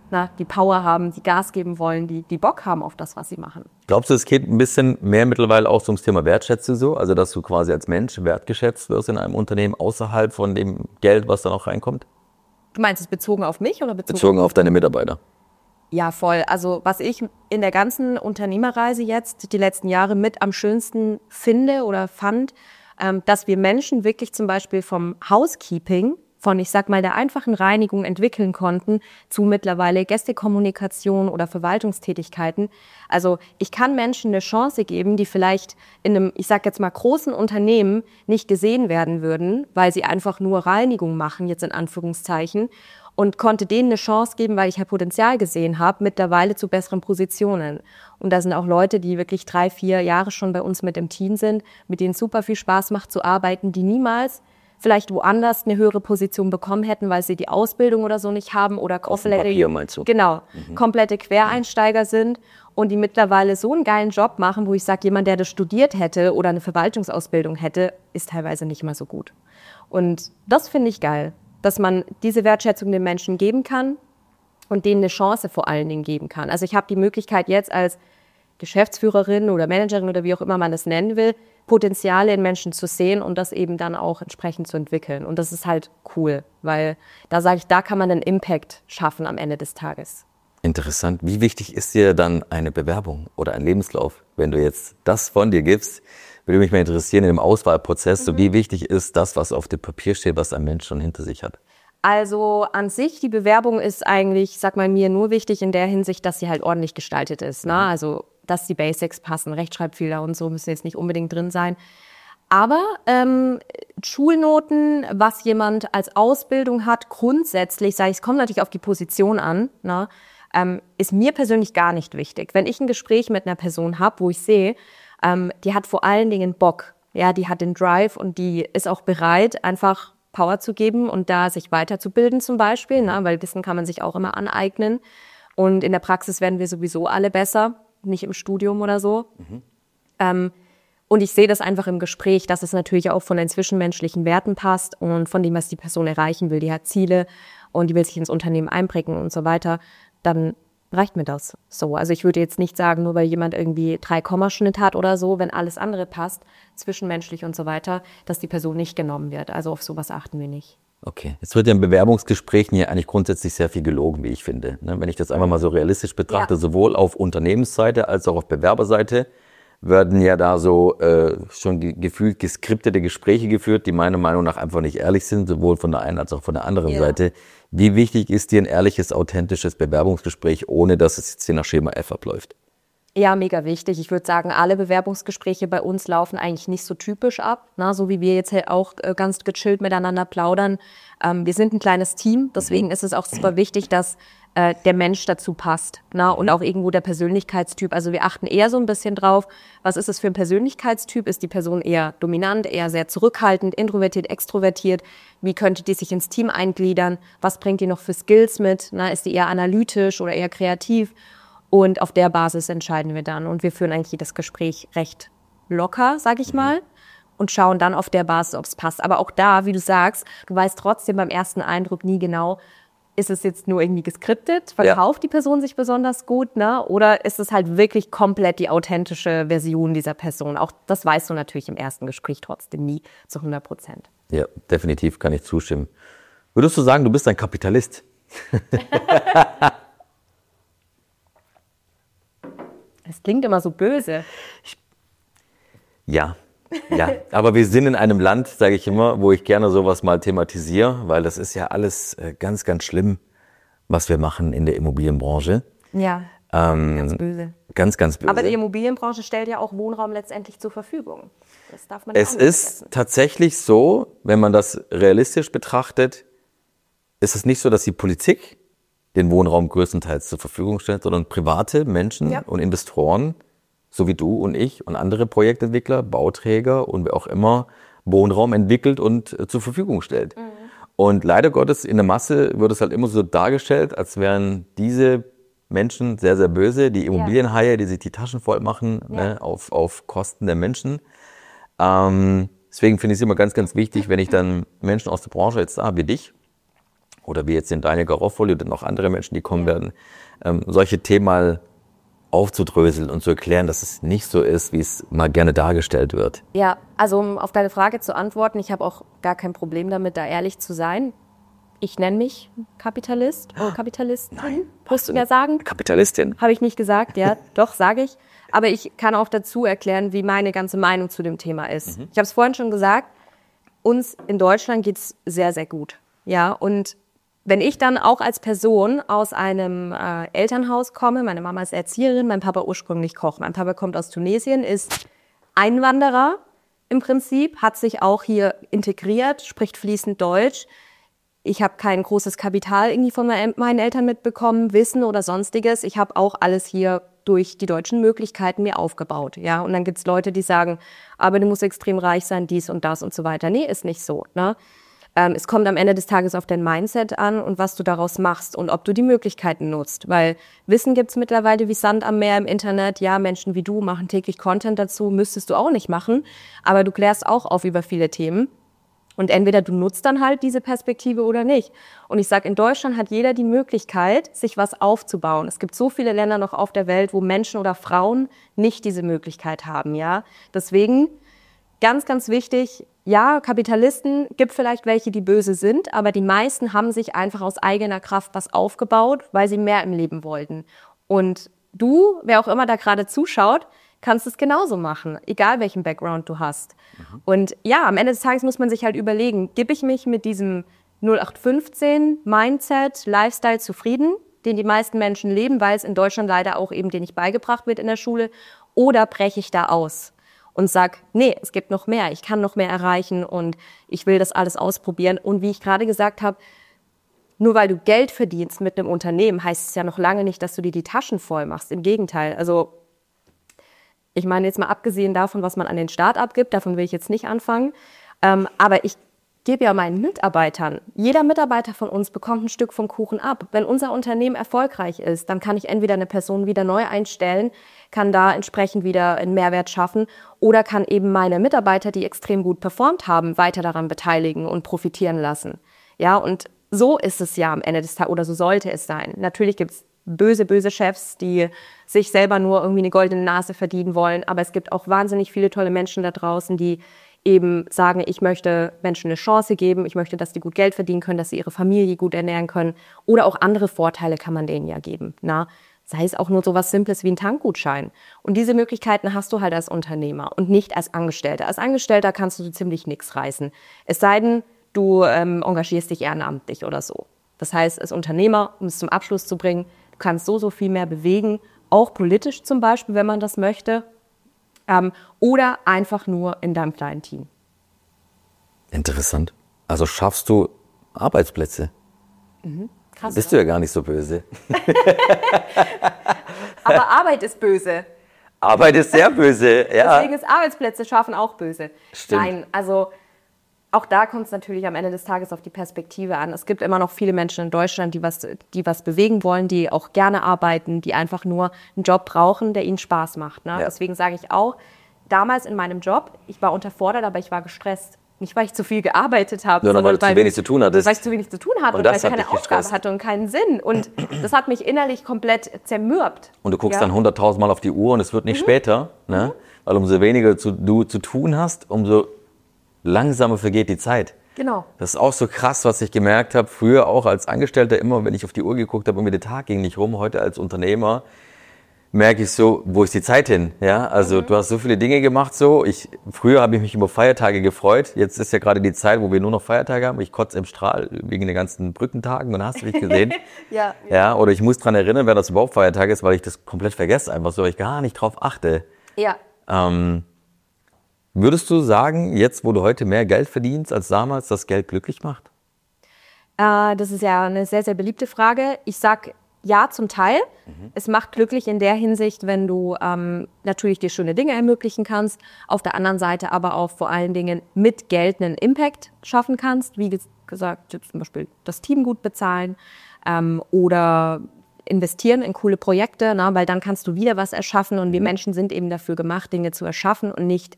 die Power haben, die Gas geben wollen, die Bock haben auf das, was sie machen. Glaubst du, es geht ein bisschen mehr mittlerweile auch ums Thema Wertschätzung so? Also, dass du quasi als Mensch wertgeschätzt wirst in einem Unternehmen außerhalb von dem Geld, was da noch reinkommt? Du meinst es bezogen auf mich oder bezogen auf deine Mitarbeiter? Ja, voll. Also was ich in der ganzen Unternehmerreise jetzt die letzten Jahre mit am schönsten finde oder fand, dass wir Menschen wirklich zum Beispiel vom Housekeeping, von, ich sag mal, der einfachen Reinigung entwickeln konnten, zu mittlerweile Gästekommunikation oder Verwaltungstätigkeiten. Also ich kann Menschen eine Chance geben, die vielleicht in einem, ich sag jetzt mal, großen Unternehmen nicht gesehen werden würden, weil sie einfach nur Reinigung machen, jetzt in Anführungszeichen, und konnte denen eine Chance geben, weil ich halt Potenzial gesehen habe, mittlerweile zu besseren Positionen. Und da sind auch Leute, die wirklich 3-4 Jahre schon bei uns mit im Team sind, mit denen es super viel Spaß macht zu arbeiten, die niemals vielleicht woanders eine höhere Position bekommen hätten, weil sie die Ausbildung oder so nicht haben oder Papier, meinst du? Genau, komplette Quereinsteiger sind und die mittlerweile so einen geilen Job machen, wo ich sage, jemand, der das studiert hätte oder eine Verwaltungsausbildung hätte, ist teilweise nicht mal so gut. Und das finde ich geil, dass man diese Wertschätzung den Menschen geben kann und denen eine Chance vor allen Dingen geben kann. Also ich habe die Möglichkeit jetzt als Geschäftsführerin oder Managerin oder wie auch immer man es nennen will, Potenziale in Menschen zu sehen und das eben dann auch entsprechend zu entwickeln. Und das ist halt cool, weil da sage ich, da kann man einen Impact schaffen am Ende des Tages. Interessant. Wie wichtig ist dir dann eine Bewerbung oder ein Lebenslauf? Wenn du jetzt das von dir gibst, würde mich mal interessieren in dem Auswahlprozess, so wie wichtig ist das, was auf dem Papier steht, was ein Mensch schon hinter sich hat? Also an sich, die Bewerbung ist eigentlich, sag mal, mir nur wichtig in der Hinsicht, dass sie halt ordentlich gestaltet ist. Ne? Also dass die Basics passen, Rechtschreibfehler und so müssen jetzt nicht unbedingt drin sein. Aber Schulnoten, was jemand als Ausbildung hat, grundsätzlich, sage ich, es kommt natürlich auf die Position an, ne, ist mir persönlich gar nicht wichtig. Wenn ich ein Gespräch mit einer Person habe, wo ich sehe, die hat vor allen Dingen Bock, ja, die hat den Drive und die ist auch bereit, einfach Power zu geben und da sich weiterzubilden zum Beispiel, ne, weil Wissen kann man sich auch immer aneignen. Und in der Praxis werden wir sowieso alle besser, nicht im Studium oder so. Und ich sehe das einfach im Gespräch, dass es natürlich auch von den zwischenmenschlichen Werten passt und von dem, was die Person erreichen will. Die hat Ziele und die will sich ins Unternehmen einbringen und so weiter. Dann reicht mir das so. Also ich würde jetzt nicht sagen, nur weil jemand irgendwie 3 Kommaschnitt hat oder so, wenn alles andere passt, zwischenmenschlich und so weiter, dass die Person nicht genommen wird. Also auf sowas achten wir nicht. Okay. Es wird ja in Bewerbungsgesprächen ja eigentlich grundsätzlich sehr viel gelogen, wie ich finde. Wenn ich das einfach mal so realistisch betrachte, sowohl auf Unternehmensseite als auch auf Bewerberseite, werden ja da so schon gefühlt geskriptete Gespräche geführt, die meiner Meinung nach einfach nicht ehrlich sind, sowohl von der einen als auch von der anderen Seite. Wie wichtig ist dir ein ehrliches, authentisches Bewerbungsgespräch, ohne dass es jetzt hier nach Schema F abläuft? Ja, mega wichtig. Ich würde sagen, alle Bewerbungsgespräche bei uns laufen eigentlich nicht so typisch ab, ne? So wie wir jetzt halt auch ganz gechillt miteinander plaudern. Wir sind ein kleines Team, deswegen ist es auch super wichtig, dass der Mensch dazu passt, ne? Und auch irgendwo der Persönlichkeitstyp. Also wir achten eher so ein bisschen drauf, was ist es für ein Persönlichkeitstyp? Ist die Person eher dominant, eher sehr zurückhaltend, introvertiert, extrovertiert? Wie könnte die sich ins Team eingliedern? Was bringt die noch für Skills mit? Ne? Ist die eher analytisch oder eher kreativ? Und auf der Basis entscheiden wir dann. Und wir führen eigentlich das Gespräch recht locker, sag ich mal, und schauen dann auf der Basis, ob es passt. Aber auch da, wie du sagst, du weißt trotzdem beim ersten Eindruck nie genau, ist es jetzt nur irgendwie geskriptet, verkauft die Person sich besonders gut, ne? Oder ist es halt wirklich komplett die authentische Version dieser Person? Auch das weißt du natürlich im ersten Gespräch trotzdem nie zu 100%. Ja, definitiv kann ich zustimmen. Würdest du sagen, du bist ein Kapitalist? Das klingt immer so böse. Ja, aber wir sind in einem Land, sage ich immer, wo ich gerne sowas mal thematisiere, weil das ist ja alles ganz, ganz schlimm, was wir machen in der Immobilienbranche. Ja, ganz böse. Ganz, ganz böse. Aber die Immobilienbranche stellt ja auch Wohnraum letztendlich zur Verfügung. Das darf man Es ist tatsächlich so, wenn man das realistisch betrachtet, ist es nicht so, dass die Politik den Wohnraum größtenteils zur Verfügung stellt, sondern private Menschen und Investoren, so wie du und ich und andere Projektentwickler, Bauträger und wer auch immer, Wohnraum entwickelt und zur Verfügung stellt. Und leider Gottes, in der Masse wird es halt immer so dargestellt, als wären diese Menschen sehr, sehr böse, die Immobilienhaie, die sich die Taschen voll machen, ne, auf Kosten der Menschen. Deswegen finde ich es immer ganz, ganz wichtig, wenn ich dann Menschen aus der Branche jetzt wie dich oder wie jetzt den Daniel Garofoli und noch andere Menschen, die kommen werden, solche Themen mal aufzudröseln und zu erklären, dass es nicht so ist, wie es mal gerne dargestellt wird. Ja, also um auf deine Frage zu antworten, ich habe auch gar kein Problem damit, da ehrlich zu sein. Ich nenne mich Kapitalist oder Kapitalistin, musst du mir sagen. Kapitalistin? Habe ich nicht gesagt, ja, doch, sage ich. Aber ich kann auch dazu erklären, wie meine ganze Meinung zu dem Thema ist. Ich habe es vorhin schon gesagt, uns in Deutschland geht's sehr, sehr gut. Ja, und wenn ich dann auch als Person aus einem Elternhaus komme, meine Mama ist Erzieherin, mein Papa ursprünglich Koch. Mein Papa kommt aus Tunesien, ist Einwanderer im Prinzip, hat sich auch hier integriert, spricht fließend Deutsch. Ich habe kein großes Kapital irgendwie von meinen Eltern mitbekommen, Wissen oder Sonstiges. Ich habe auch alles hier durch die deutschen Möglichkeiten mir aufgebaut. Ja? Und dann gibt's Leute, die sagen, aber du musst extrem reich sein, dies und das und so weiter. Nee, ist nicht so. Ne? Es kommt am Ende des Tages auf dein Mindset an und was du daraus machst und ob du die Möglichkeiten nutzt. Weil Wissen gibt's mittlerweile wie Sand am Meer im Internet. Ja, Menschen wie du machen täglich Content dazu, müsstest du auch nicht machen. Aber du klärst auch auf über viele Themen. Und entweder du nutzt dann halt diese Perspektive oder nicht. Und ich sage, in Deutschland hat jeder die Möglichkeit, sich was aufzubauen. Es gibt so viele Länder noch auf der Welt, wo Menschen oder Frauen nicht diese Möglichkeit haben. Ja, deswegen ganz, ganz wichtig, ja, Kapitalisten, gibt vielleicht welche, die böse sind, aber die meisten haben sich einfach aus eigener Kraft was aufgebaut, weil sie mehr im Leben wollten. Und du, wer auch immer da gerade zuschaut, kannst es genauso machen, egal welchen Background du hast. Und ja, am Ende des Tages muss man sich halt überlegen, gebe ich mich mit diesem 0815 Mindset, Lifestyle zufrieden, den die meisten Menschen leben, weil es in Deutschland leider auch eben den nicht beigebracht wird in der Schule, oder breche ich da aus und sag, nee, es gibt noch mehr, ich kann noch mehr erreichen und ich will das alles ausprobieren. Und wie ich gerade gesagt habe, nur weil du Geld verdienst mit einem Unternehmen, heißt es ja noch lange nicht, dass du dir die Taschen voll machst. Im Gegenteil, also ich meine jetzt mal abgesehen davon, was man an den Staat abgibt, davon will ich jetzt nicht anfangen, aber ich gebe ja meinen Mitarbeitern, jeder Mitarbeiter von uns bekommt ein Stück vom Kuchen ab. Wenn unser Unternehmen erfolgreich ist, dann kann ich entweder eine Person wieder neu einstellen, kann da entsprechend wieder einen Mehrwert schaffen oder kann eben meine Mitarbeiter, die extrem gut performt haben, weiter daran beteiligen und profitieren lassen. Ja, und so ist es ja am Ende des Tages, oder so sollte es sein. Natürlich gibt's böse, böse Chefs, die sich selber nur irgendwie eine goldene Nase verdienen wollen. Aber es gibt auch wahnsinnig viele tolle Menschen da draußen, die eben sagen, ich möchte Menschen eine Chance geben, ich möchte, dass die gut Geld verdienen können, dass sie ihre Familie gut ernähren können. Oder auch andere Vorteile kann man denen ja geben. Na? Sei es auch nur so was Simples wie ein Tankgutschein. Und diese Möglichkeiten hast du halt als Unternehmer und nicht als Angestellter. Als Angestellter kannst du ziemlich nichts reißen. Es sei denn, du engagierst dich ehrenamtlich oder so. Das heißt, als Unternehmer, um es zum Abschluss zu bringen, du kannst so viel mehr bewegen, auch politisch zum Beispiel, wenn man das möchte, oder einfach nur in deinem kleinen Team. Interessant. Also schaffst du Arbeitsplätze? Krass. Bist du ja gar nicht so böse. Aber Arbeit ist böse. Arbeit ist sehr böse, ja. Deswegen ist Arbeitsplätze schaffen auch böse. Stimmt. Nein, also auch da kommt es natürlich am Ende des Tages auf die Perspektive an. Es gibt immer noch viele Menschen in Deutschland, die was bewegen wollen, die auch gerne arbeiten, die einfach nur einen Job brauchen, der ihnen Spaß macht. Ne? Ja. Deswegen sage ich auch, damals in meinem Job, ich war unterfordert, aber ich war gestresst. Nicht, weil ich zu viel gearbeitet habe, Sondern weil du zu wenig zu tun hattest. Weil ich zu wenig zu tun hatte und weil ich keine Aufgabe hatte und keinen Sinn. Und das hat mich innerlich komplett zermürbt. Und du guckst dann 100.000 Mal auf die Uhr und es wird nicht später. Ne? Weil umso weniger du zu tun hast, umso langsamer vergeht die Zeit. Genau. Das ist auch so krass, was ich gemerkt habe. Früher auch als Angestellter immer, wenn ich auf die Uhr geguckt habe, irgendwie der Tag ging nicht rum. Heute als Unternehmer merke ich so, wo ist die Zeit hin? Ja, also du hast so viele Dinge gemacht so. Früher habe ich mich über Feiertage gefreut. Jetzt ist ja gerade die Zeit, wo wir nur noch Feiertage haben. Ich kotze im Strahl wegen den ganzen Brückentagen und hast du nicht gesehen. Ja, oder ich muss dran erinnern, wer das überhaupt Feiertag ist, weil ich das komplett vergesse einfach so, weil ich gar nicht drauf achte. Ja. Würdest du sagen, jetzt, wo du heute mehr Geld verdienst als damals, dass Geld glücklich macht? Das ist ja eine sehr, sehr beliebte Frage. Ich sag ja, zum Teil. Es macht glücklich in der Hinsicht, wenn du natürlich dir schöne Dinge ermöglichen kannst, auf der anderen Seite aber auch vor allen Dingen mit Geld einen Impact schaffen kannst. Wie gesagt, zum Beispiel das Team gut bezahlen oder investieren in coole Projekte, weil dann kannst du wieder was erschaffen und wir Menschen sind eben dafür gemacht, Dinge zu erschaffen und nicht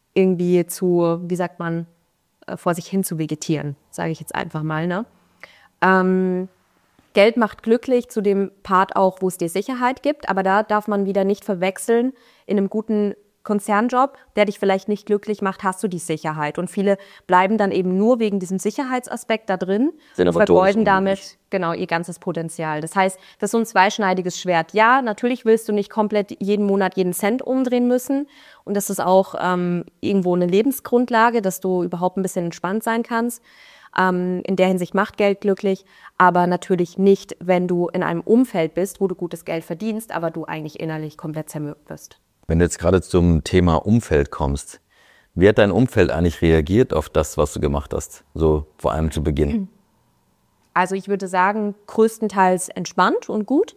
irgendwie zu, wie sagt man, vor sich hin zu vegetieren, sage ich jetzt einfach mal. Ne? Geld macht glücklich zu dem Part auch, wo es dir Sicherheit gibt, aber da darf man wieder nicht verwechseln. In einem guten Konzernjob, der dich vielleicht nicht glücklich macht, hast du die Sicherheit. Und viele bleiben dann eben nur wegen diesem Sicherheitsaspekt da drin und vergeuden damit genau ihr ganzes Potenzial. Das heißt, das ist so ein zweischneidiges Schwert. Ja, natürlich willst du nicht komplett jeden Monat jeden Cent umdrehen müssen. Und das ist auch irgendwo eine Lebensgrundlage, dass du überhaupt ein bisschen entspannt sein kannst. In der Hinsicht macht Geld glücklich, aber natürlich nicht, wenn du in einem Umfeld bist, wo du gutes Geld verdienst, aber du eigentlich innerlich komplett zermürbt bist. Wenn du jetzt gerade zum Thema Umfeld kommst, wie hat dein Umfeld eigentlich reagiert auf das, was du gemacht hast, so vor allem zu Beginn? Also ich würde sagen, größtenteils entspannt und gut.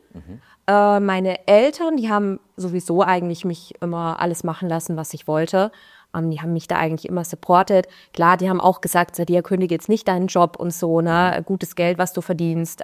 Meine Eltern, die haben sowieso eigentlich mich immer alles machen lassen, was ich wollte. Die haben mich da eigentlich immer supportet. Klar, die haben auch gesagt, Sadia, kündige jetzt nicht deinen Job und so, ne, gutes Geld, was du verdienst,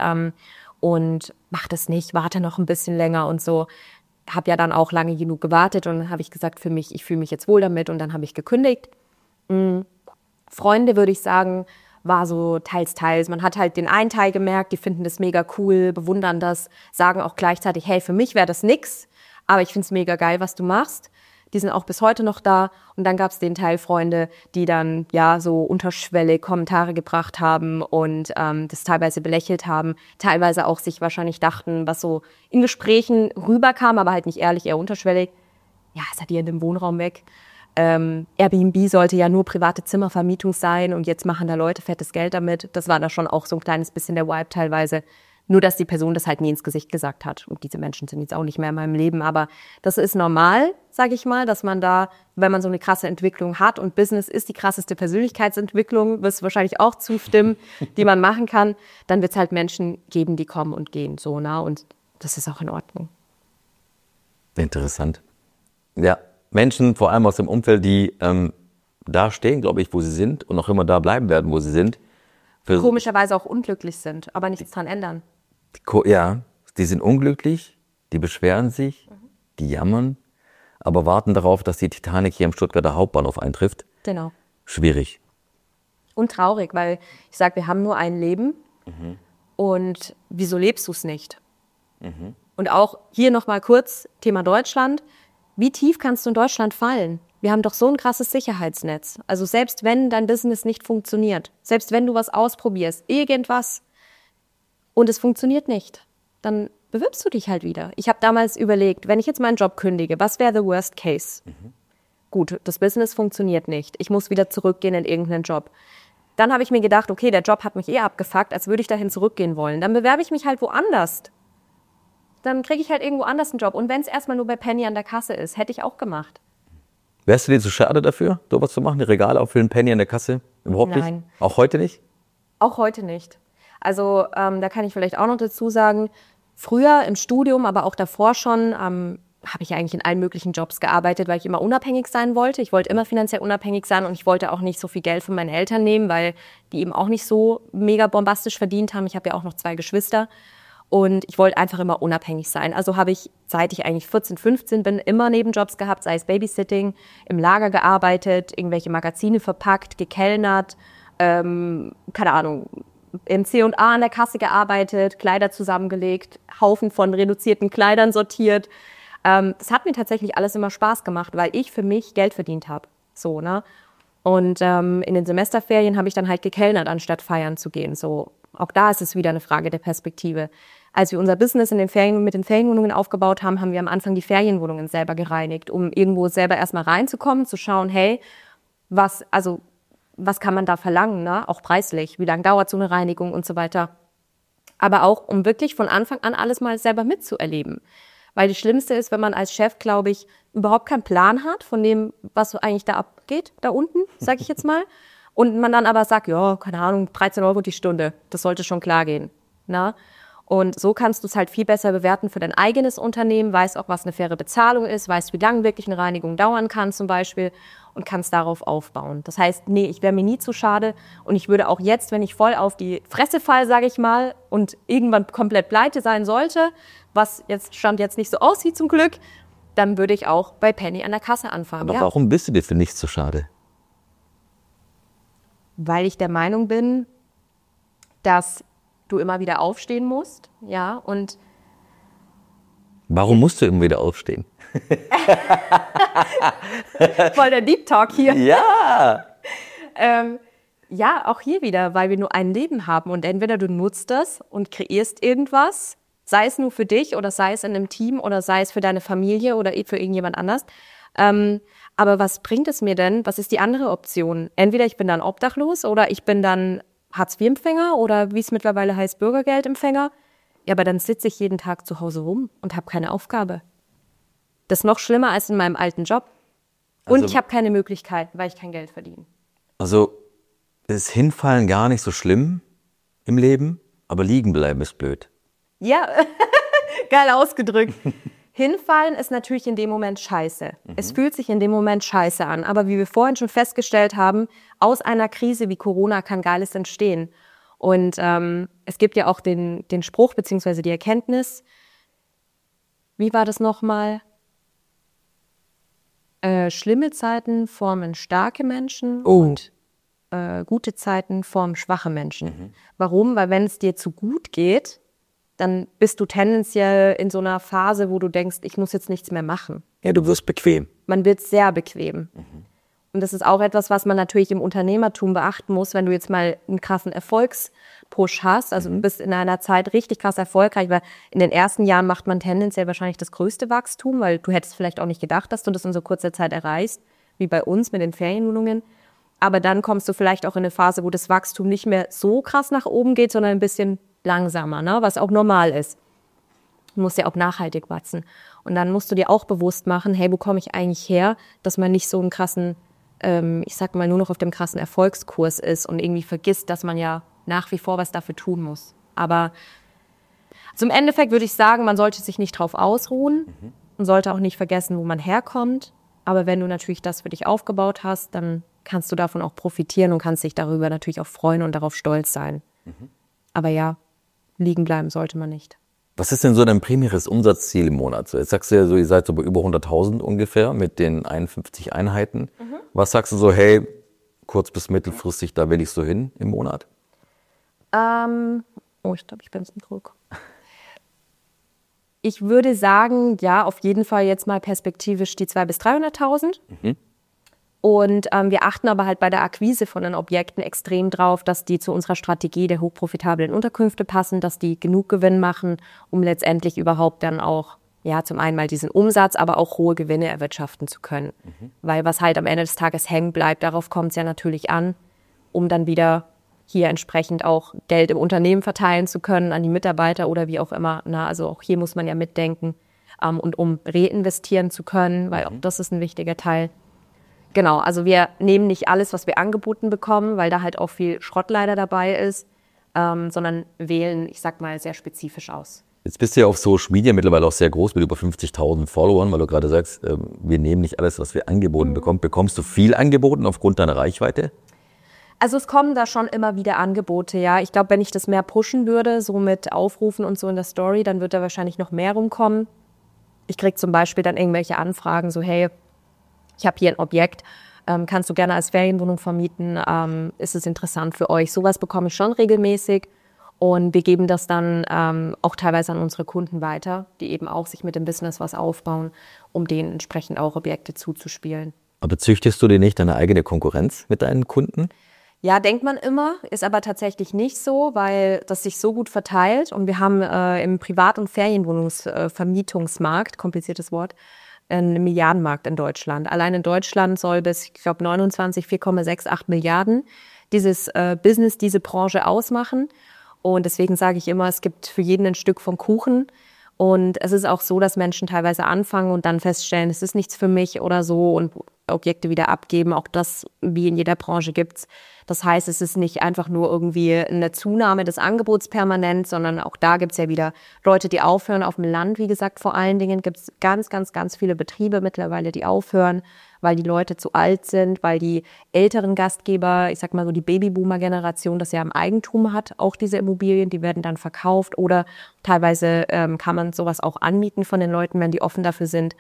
und mach das nicht, warte noch ein bisschen länger und so. Habe ja dann auch lange genug gewartet und dann habe ich gesagt, für mich, ich fühle mich jetzt wohl damit und dann habe ich gekündigt. Freunde, würde ich sagen, war so teils, teils. Man hat halt den einen Teil gemerkt, die finden das mega cool, bewundern das, sagen auch gleichzeitig, hey, für mich wäre das nix, aber ich finde es mega geil, was du machst. Die sind auch bis heute noch da. Und dann gab es den Teil Freunde, die dann ja so unterschwellig Kommentare gebracht haben und das teilweise belächelt haben, teilweise auch sich wahrscheinlich dachten, was so in Gesprächen rüberkam, aber halt nicht ehrlich, eher unterschwellig. Ja, seid ihr in dem Wohnraum weg? Airbnb sollte ja nur private Zimmervermietung sein und jetzt machen da Leute fettes Geld damit. Das war da schon auch so ein kleines bisschen der Vibe teilweise. Nur, dass die Person das halt nie ins Gesicht gesagt hat. Und diese Menschen sind jetzt auch nicht mehr in meinem Leben. Aber das ist normal, sage ich mal, dass man da, wenn man so eine krasse Entwicklung hat und Business ist die krasseste Persönlichkeitsentwicklung, wirst du wahrscheinlich auch zustimmen, die man machen kann, dann wird es halt Menschen geben, die kommen und gehen. So, na, und das ist auch in Ordnung. Interessant. Ja, Menschen, vor allem aus dem Umfeld, die da stehen, glaube ich, wo sie sind und auch immer da bleiben werden, wo sie sind. Komischerweise auch unglücklich sind, aber nichts dran ändern. Ja, die sind unglücklich, die beschweren sich, die jammern, aber warten darauf, dass die Titanic hier am Stuttgarter Hauptbahnhof eintrifft. Genau. Schwierig. Und traurig, weil ich sage, wir haben nur ein Leben und wieso lebst du es nicht? Und auch hier nochmal kurz, Thema Deutschland. Wie tief kannst du in Deutschland fallen? Wir haben doch so ein krasses Sicherheitsnetz. Also selbst wenn dein Business nicht funktioniert, selbst wenn du was ausprobierst, irgendwas, und es funktioniert nicht, dann bewirbst du dich halt wieder. Ich habe damals überlegt, wenn ich jetzt meinen Job kündige, was wäre the worst case? Gut, das Business funktioniert nicht. Ich muss wieder zurückgehen in irgendeinen Job. Dann habe ich mir gedacht, okay, der Job hat mich abgefuckt, als würde ich dahin zurückgehen wollen. Dann bewerbe ich mich halt woanders. Dann kriege ich halt irgendwo anders einen Job. Und wenn es erstmal nur bei Penny an der Kasse ist, hätte ich auch gemacht. Wärst du dir zu schade dafür, sowas zu machen, die Regale auffüllen, Penny an der Kasse? Überhaupt nicht? Nein. Auch heute nicht? Auch heute nicht. Also da kann ich vielleicht auch noch dazu sagen, früher im Studium, aber auch davor schon, habe ich eigentlich in allen möglichen Jobs gearbeitet, weil ich immer unabhängig sein wollte. Ich wollte immer finanziell unabhängig sein und ich wollte auch nicht so viel Geld von meinen Eltern nehmen, weil die eben auch nicht so mega bombastisch verdient haben. Ich habe ja auch noch 2 Geschwister. Und ich wollte einfach immer unabhängig sein. Also habe ich, seit ich eigentlich 14, 15 bin, immer Nebenjobs gehabt, sei es Babysitting, im Lager gearbeitet, irgendwelche Magazine verpackt, gekellnert, keine Ahnung, im C&A an der Kasse gearbeitet, Kleider zusammengelegt, Haufen von reduzierten Kleidern sortiert. Das hat mir tatsächlich alles immer Spaß gemacht, weil ich für mich Geld verdient habe. So, ne? Und in den Semesterferien habe ich dann halt gekellnert, anstatt feiern zu gehen. So, auch da ist es wieder eine Frage der Perspektive. Als wir unser Business in den Ferien mit den Ferienwohnungen aufgebaut haben, haben wir am Anfang die Ferienwohnungen selber gereinigt, um irgendwo selber erstmal reinzukommen, zu schauen, hey, was kann man da verlangen, ne? Auch preislich, wie lange dauert so eine Reinigung und so weiter. Aber auch, um wirklich von Anfang an alles mal selber mitzuerleben. Weil das Schlimmste ist, wenn man als Chef, glaube ich, überhaupt keinen Plan hat von dem, was so eigentlich da abgeht, da unten, sage ich jetzt mal. Und man dann aber sagt, ja, keine Ahnung, 13 € die Stunde, das sollte schon klar gehen. Na? Und so kannst du es halt viel besser bewerten für dein eigenes Unternehmen, weißt auch, was eine faire Bezahlung ist, weißt, wie lange wirklich eine Reinigung dauern kann zum Beispiel und kannst darauf aufbauen. Das heißt, nee, ich wäre mir nie zu schade und ich würde auch jetzt, wenn ich voll auf die Fresse fall, sage ich mal, und irgendwann komplett pleite sein sollte, was jetzt Stand jetzt nicht so aussieht zum Glück, dann würde ich auch bei Penny an der Kasse anfangen. Aber warum bist du dir für nichts zu schade? Weil ich der Meinung bin, dass du immer wieder aufstehen musst, ja, und Warum musst du immer wieder aufstehen? voll der Deep Talk hier. Ja! Ja, auch hier wieder, weil wir nur ein Leben haben und entweder du nutzt das und kreierst irgendwas, sei es nur für dich oder sei es in einem Team oder sei es für deine Familie oder für irgendjemand anders. Aber was bringt es mir denn? Was ist die andere Option? Entweder ich bin dann obdachlos oder ich bin dann Hartz-IV-Empfänger oder wie es mittlerweile heißt, Bürgergeldempfänger. Ja, aber dann sitze ich jeden Tag zu Hause rum und habe keine Aufgabe. Das ist noch schlimmer als in meinem alten Job. Und ich habe keine Möglichkeiten, weil ich kein Geld verdiene. Also ist Hinfallen gar nicht so schlimm im Leben, aber liegen bleiben ist blöd. Ja, geil ausgedrückt. Hinfallen ist natürlich in dem Moment scheiße. Es fühlt sich in dem Moment scheiße an. Aber wie wir vorhin schon festgestellt haben, aus einer Krise wie Corona kann Geiles entstehen. Und es gibt ja auch den Spruch beziehungsweise die Erkenntnis, wie war das nochmal? Schlimme Zeiten formen starke Menschen und gute Zeiten formen schwache Menschen. Warum? Weil wenn es dir zu gut geht, dann bist du tendenziell in so einer Phase, wo du denkst, ich muss jetzt nichts mehr machen. Ja, du wirst bequem. Man wird sehr bequem. Und das ist auch etwas, was man natürlich im Unternehmertum beachten muss, wenn du jetzt mal einen krassen Erfolgspush hast. Also du bist in einer Zeit richtig krass erfolgreich, weil in den ersten Jahren macht man tendenziell wahrscheinlich das größte Wachstum, weil du hättest vielleicht auch nicht gedacht, dass du das in so kurzer Zeit erreichst, wie bei uns mit den Ferienwohnungen. Aber dann kommst du vielleicht auch in eine Phase, wo das Wachstum nicht mehr so krass nach oben geht, sondern ein bisschen langsamer, ne? Was auch normal ist. Du musst ja auch nachhaltig wachsen. Und dann musst du dir auch bewusst machen, hey, wo komme ich eigentlich her, dass man nicht so einen krassen, ich sag mal, nur noch auf dem krassen Erfolgskurs ist und irgendwie vergisst, dass man ja nach wie vor was dafür tun muss. Aber zum Endeffekt würde ich sagen, man sollte sich nicht drauf ausruhen und sollte auch nicht vergessen, wo man herkommt. Aber wenn du natürlich das für dich aufgebaut hast, dann kannst du davon auch profitieren und kannst dich darüber natürlich auch freuen und darauf stolz sein. Aber ja, liegen bleiben sollte man nicht. Was ist denn so dein primäres Umsatzziel im Monat? So, jetzt sagst du ja so, ihr seid so bei über 100.000 ungefähr mit den 51 Einheiten. Was sagst du so, hey, kurz- bis mittelfristig, da will ich so hin im Monat? Ich glaube, ich bin ins Mikro gekommen. Ich würde sagen, ja, auf jeden Fall jetzt mal perspektivisch die 200.000 bis 300.000. Und wir achten aber halt bei der Akquise von den Objekten extrem drauf, dass die zu unserer Strategie der hochprofitablen Unterkünfte passen, dass die genug Gewinn machen, um letztendlich überhaupt dann auch, ja, zum einen mal diesen Umsatz, aber auch hohe Gewinne erwirtschaften zu können. Weil was halt am Ende des Tages hängen bleibt, darauf kommt es ja natürlich an, um dann wieder hier entsprechend auch Geld im Unternehmen verteilen zu können an die Mitarbeiter oder wie auch immer. Na, also auch hier muss man ja mitdenken und um reinvestieren zu können, weil auch das ist ein wichtiger Teil. Genau, also wir nehmen nicht alles, was wir angeboten bekommen, weil da halt auch viel Schrott leider dabei ist, sondern wählen, ich sag mal, sehr spezifisch aus. Jetzt bist du ja auf Social Media mittlerweile auch sehr groß mit über 50.000 Followern, weil du gerade sagst, wir nehmen nicht alles, was wir angeboten bekommen. Bekommst du viel angeboten aufgrund deiner Reichweite? Also es kommen da schon immer wieder Angebote, ja. Ich glaube, wenn ich das mehr pushen würde, so mit Aufrufen und so in der Story, dann wird da wahrscheinlich noch mehr rumkommen. Ich kriege zum Beispiel dann irgendwelche Anfragen, so hey, ich habe hier ein Objekt, kannst du gerne als Ferienwohnung vermieten, ist es interessant für euch? Sowas bekomme ich schon regelmäßig und wir geben das dann auch teilweise an unsere Kunden weiter, die eben auch sich mit dem Business was aufbauen, um denen entsprechend auch Objekte zuzuspielen. Aber züchtest du dir nicht deine eigene Konkurrenz mit deinen Kunden? Ja, denkt man immer, ist aber tatsächlich nicht so, weil das sich so gut verteilt und wir haben im Privat- und Ferienwohnungsvermietungsmarkt, kompliziertes Wort, einen Milliardenmarkt in Deutschland. Allein in Deutschland soll bis, ich glaube, 29, 4,68 Milliarden dieses Business, diese Branche ausmachen. Und deswegen sage ich immer, es gibt für jeden ein Stück vom Kuchen. Und es ist auch so, dass Menschen teilweise anfangen und dann feststellen, es ist nichts für mich oder so und Objekte wieder abgeben. Auch das, wie in jeder Branche, gibt's. Das heißt, es ist nicht einfach nur irgendwie eine Zunahme des Angebots permanent, sondern auch da gibt's ja wieder Leute, die aufhören. Auf dem Land, wie gesagt, vor allen Dingen gibt's ganz, ganz, ganz viele Betriebe mittlerweile, die aufhören, weil die Leute zu alt sind, weil die älteren Gastgeber, ich sag mal so die Babyboomer-Generation, das ja im Eigentum hat, auch diese Immobilien, die werden dann verkauft oder teilweise kann man sowas auch anmieten von den Leuten, wenn die offen dafür sind.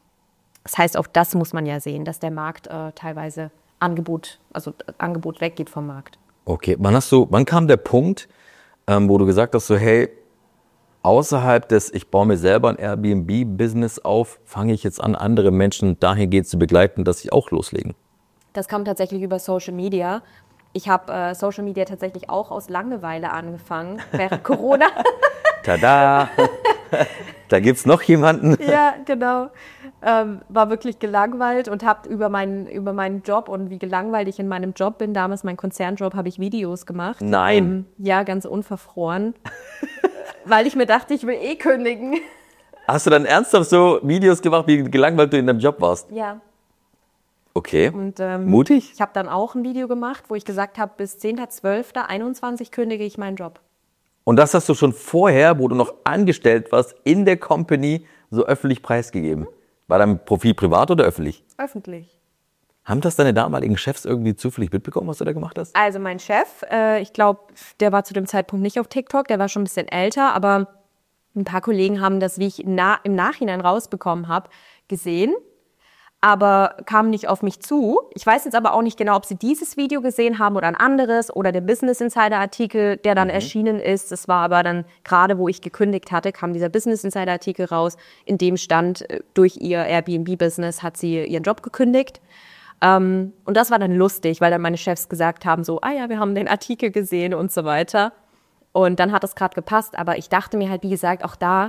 Das heißt, auch das muss man ja sehen, dass der Markt teilweise Angebot weggeht vom Markt. Okay, wann kam der Punkt, wo du gesagt hast, so hey, außerhalb des, ich baue mir selber ein Airbnb-Business auf, fange ich jetzt an, andere Menschen dahingehend zu begleiten, dass sie auch loslegen? Das kam tatsächlich über Social Media. Ich habe Social Media tatsächlich auch aus Langeweile angefangen, während Corona. Tada! Da gibt's noch jemanden. Ja, genau. War wirklich gelangweilt und habe über meinen Job und wie gelangweilt ich in meinem Job bin, damals mein Konzernjob, habe ich Videos gemacht. Nein. Ja, ganz unverfroren. Weil ich mir dachte, ich will kündigen. Hast du dann ernsthaft so Videos gemacht, wie gelangweilt du in deinem Job warst? Ja. Okay. Und, mutig? Ich habe dann auch ein Video gemacht, wo ich gesagt habe, bis 10.12.21 kündige ich meinen Job. Und das hast du schon vorher, wo du noch angestellt warst, in der Company so öffentlich preisgegeben. War dein Profil privat oder öffentlich? Öffentlich. Haben das deine damaligen Chefs irgendwie zufällig mitbekommen, was du da gemacht hast? Also mein Chef, ich glaube, der war zu dem Zeitpunkt nicht auf TikTok, der war schon ein bisschen älter, aber ein paar Kollegen haben das, wie ich im Nachhinein rausbekommen habe, gesehen, aber kamen nicht auf mich zu. Ich weiß jetzt aber auch nicht genau, ob sie dieses Video gesehen haben oder ein anderes oder der Business Insider Artikel, der dann erschienen ist. Das war aber dann gerade, wo ich gekündigt hatte, kam dieser Business Insider Artikel raus, in dem stand, durch ihr Airbnb-Business hat sie ihren Job gekündigt. Und das war dann lustig, weil dann meine Chefs gesagt haben so, ja, wir haben den Artikel gesehen und so weiter. Und dann hat das gerade gepasst. Aber ich dachte mir halt, wie gesagt, auch da,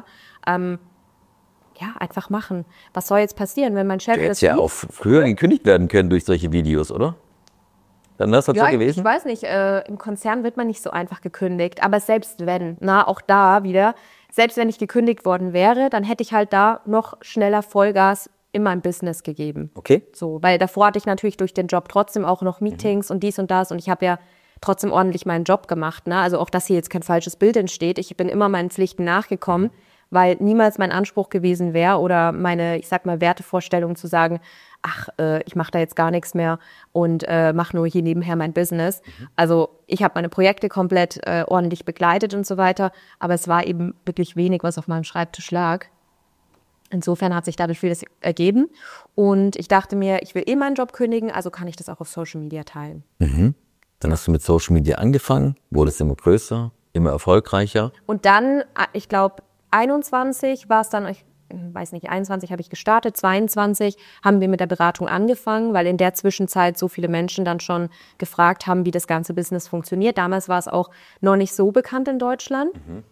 ja, einfach machen. Was soll jetzt passieren, wenn mein Chef Du hättest ja auch früher gekündigt werden können durch solche Videos, oder? Dann ist das so gewesen? Ich weiß nicht, im Konzern wird man nicht so einfach gekündigt. Aber selbst wenn, auch da wieder, selbst wenn ich gekündigt worden wäre, dann hätte ich halt da noch schneller Vollgas in meinem Business gegeben. Okay. So, weil davor hatte ich natürlich durch den Job trotzdem auch noch Meetings und dies und das und ich habe ja trotzdem ordentlich meinen Job gemacht. Ne? Also auch, dass hier jetzt kein falsches Bild entsteht. Ich bin immer meinen Pflichten nachgekommen, weil niemals mein Anspruch gewesen wäre oder meine, ich sag mal, Wertevorstellung zu sagen, ich mache da jetzt gar nichts mehr und mache nur hier nebenher mein Business. Also ich habe meine Projekte komplett ordentlich begleitet und so weiter, aber es war eben wirklich wenig, was auf meinem Schreibtisch lag. Insofern hat sich dadurch vieles ergeben und ich dachte mir, ich will meinen Job kündigen, also kann ich das auch auf Social Media teilen. Dann hast du mit Social Media angefangen, wurdest immer größer, immer erfolgreicher. Und dann, ich glaube, 21 war es dann, ich weiß nicht, 21 habe ich gestartet, 22 haben wir mit der Beratung angefangen, weil in der Zwischenzeit so viele Menschen dann schon gefragt haben, wie das ganze Business funktioniert. Damals war es auch noch nicht so bekannt in Deutschland.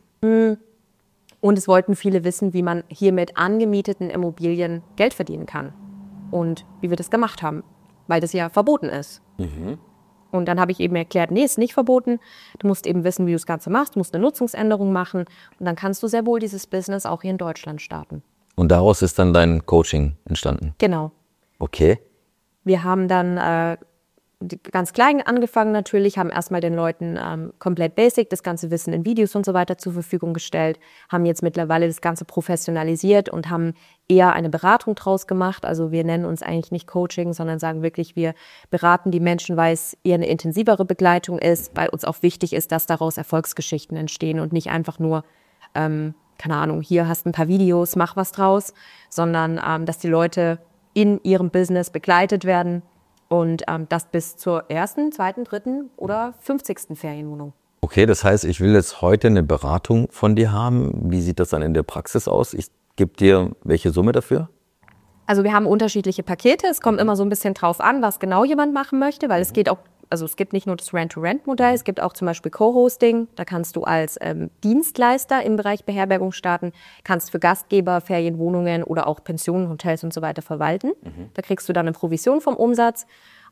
Und es wollten viele wissen, wie man hier mit angemieteten Immobilien Geld verdienen kann. Und wie wir das gemacht haben, weil das ja verboten ist. Und dann habe ich eben erklärt, nee, ist nicht verboten. Du musst eben wissen, wie du das Ganze machst. Du musst eine Nutzungsänderung machen. Und dann kannst du sehr wohl dieses Business auch hier in Deutschland starten. Und daraus ist dann dein Coaching entstanden? Genau. Okay. Wir haben dann ganz klein angefangen natürlich, haben erstmal den Leuten komplett basic das ganze Wissen in Videos und so weiter zur Verfügung gestellt, haben jetzt mittlerweile das Ganze professionalisiert und haben eher eine Beratung draus gemacht. Also wir nennen uns eigentlich nicht Coaching, sondern sagen wirklich, wir beraten die Menschen, weil es eher eine intensivere Begleitung ist, weil uns auch wichtig ist, dass daraus Erfolgsgeschichten entstehen und nicht einfach nur, keine Ahnung, hier hast du ein paar Videos, mach was draus, sondern dass die Leute in ihrem Business begleitet werden. Und das bis zur 1., 2., 3. oder 50. Ferienwohnung. Okay, das heißt, ich will jetzt heute eine Beratung von dir haben. Wie sieht das dann in der Praxis aus? Ich gebe dir welche Summe dafür? Also wir haben unterschiedliche Pakete. Es kommt immer so ein bisschen drauf an, was genau jemand machen möchte, weil es geht auch, also es gibt nicht nur das Rent-to-Rent-Modell, es gibt auch zum Beispiel Co-Hosting. Da kannst du als Dienstleister im Bereich Beherbergung starten, kannst für Gastgeber Ferienwohnungen oder auch Pensionen, Hotels und so weiter verwalten. Da kriegst du dann eine Provision vom Umsatz.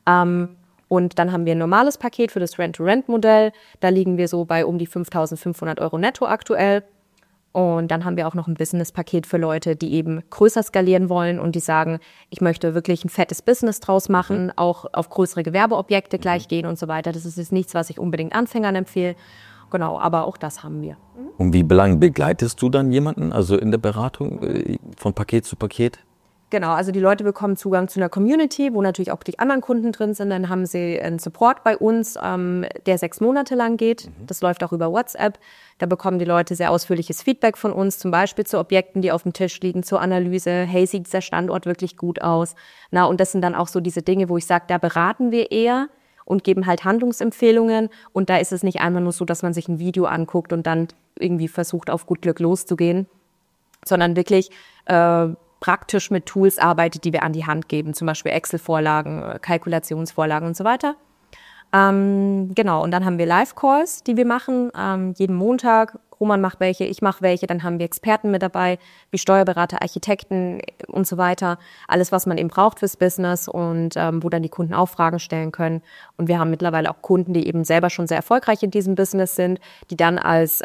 Und dann haben wir ein normales Paket für das Rent-to-Rent-Modell. Da liegen wir so bei um die 5.500 € netto aktuell. Und dann haben wir auch noch ein Business-Paket für Leute, die eben größer skalieren wollen und die sagen, ich möchte wirklich ein fettes Business draus machen, auch auf größere Gewerbeobjekte gleich gehen und so weiter. Das ist jetzt nichts, was ich unbedingt Anfängern empfehle. Genau, aber auch das haben wir. Und wie lang begleitest du dann jemanden, also in der Beratung von Paket zu Paket? Genau, also die Leute bekommen Zugang zu einer Community, wo natürlich auch die anderen Kunden drin sind. Dann haben sie einen Support bei uns, der 6 Monate lang geht. Das läuft auch über WhatsApp. Da bekommen die Leute sehr ausführliches Feedback von uns, zum Beispiel zu Objekten, die auf dem Tisch liegen, zur Analyse. Hey, sieht der Standort wirklich gut aus? Und das sind dann auch so diese Dinge, wo ich sage, da beraten wir eher und geben halt Handlungsempfehlungen. Und da ist es nicht einmal nur so, dass man sich ein Video anguckt und dann irgendwie versucht, auf gut Glück loszugehen, sondern wirklich praktisch mit Tools arbeitet, die wir an die Hand geben, zum Beispiel Excel-Vorlagen, Kalkulationsvorlagen und so weiter. Genau, und dann haben wir Live-Calls, die wir machen, jeden Montag. Roman macht welche, ich mache welche, dann haben wir Experten mit dabei, wie Steuerberater, Architekten und so weiter. Alles, was man eben braucht fürs Business und wo dann die Kunden auch Fragen stellen können. Und wir haben mittlerweile auch Kunden, die eben selber schon sehr erfolgreich in diesem Business sind, die dann als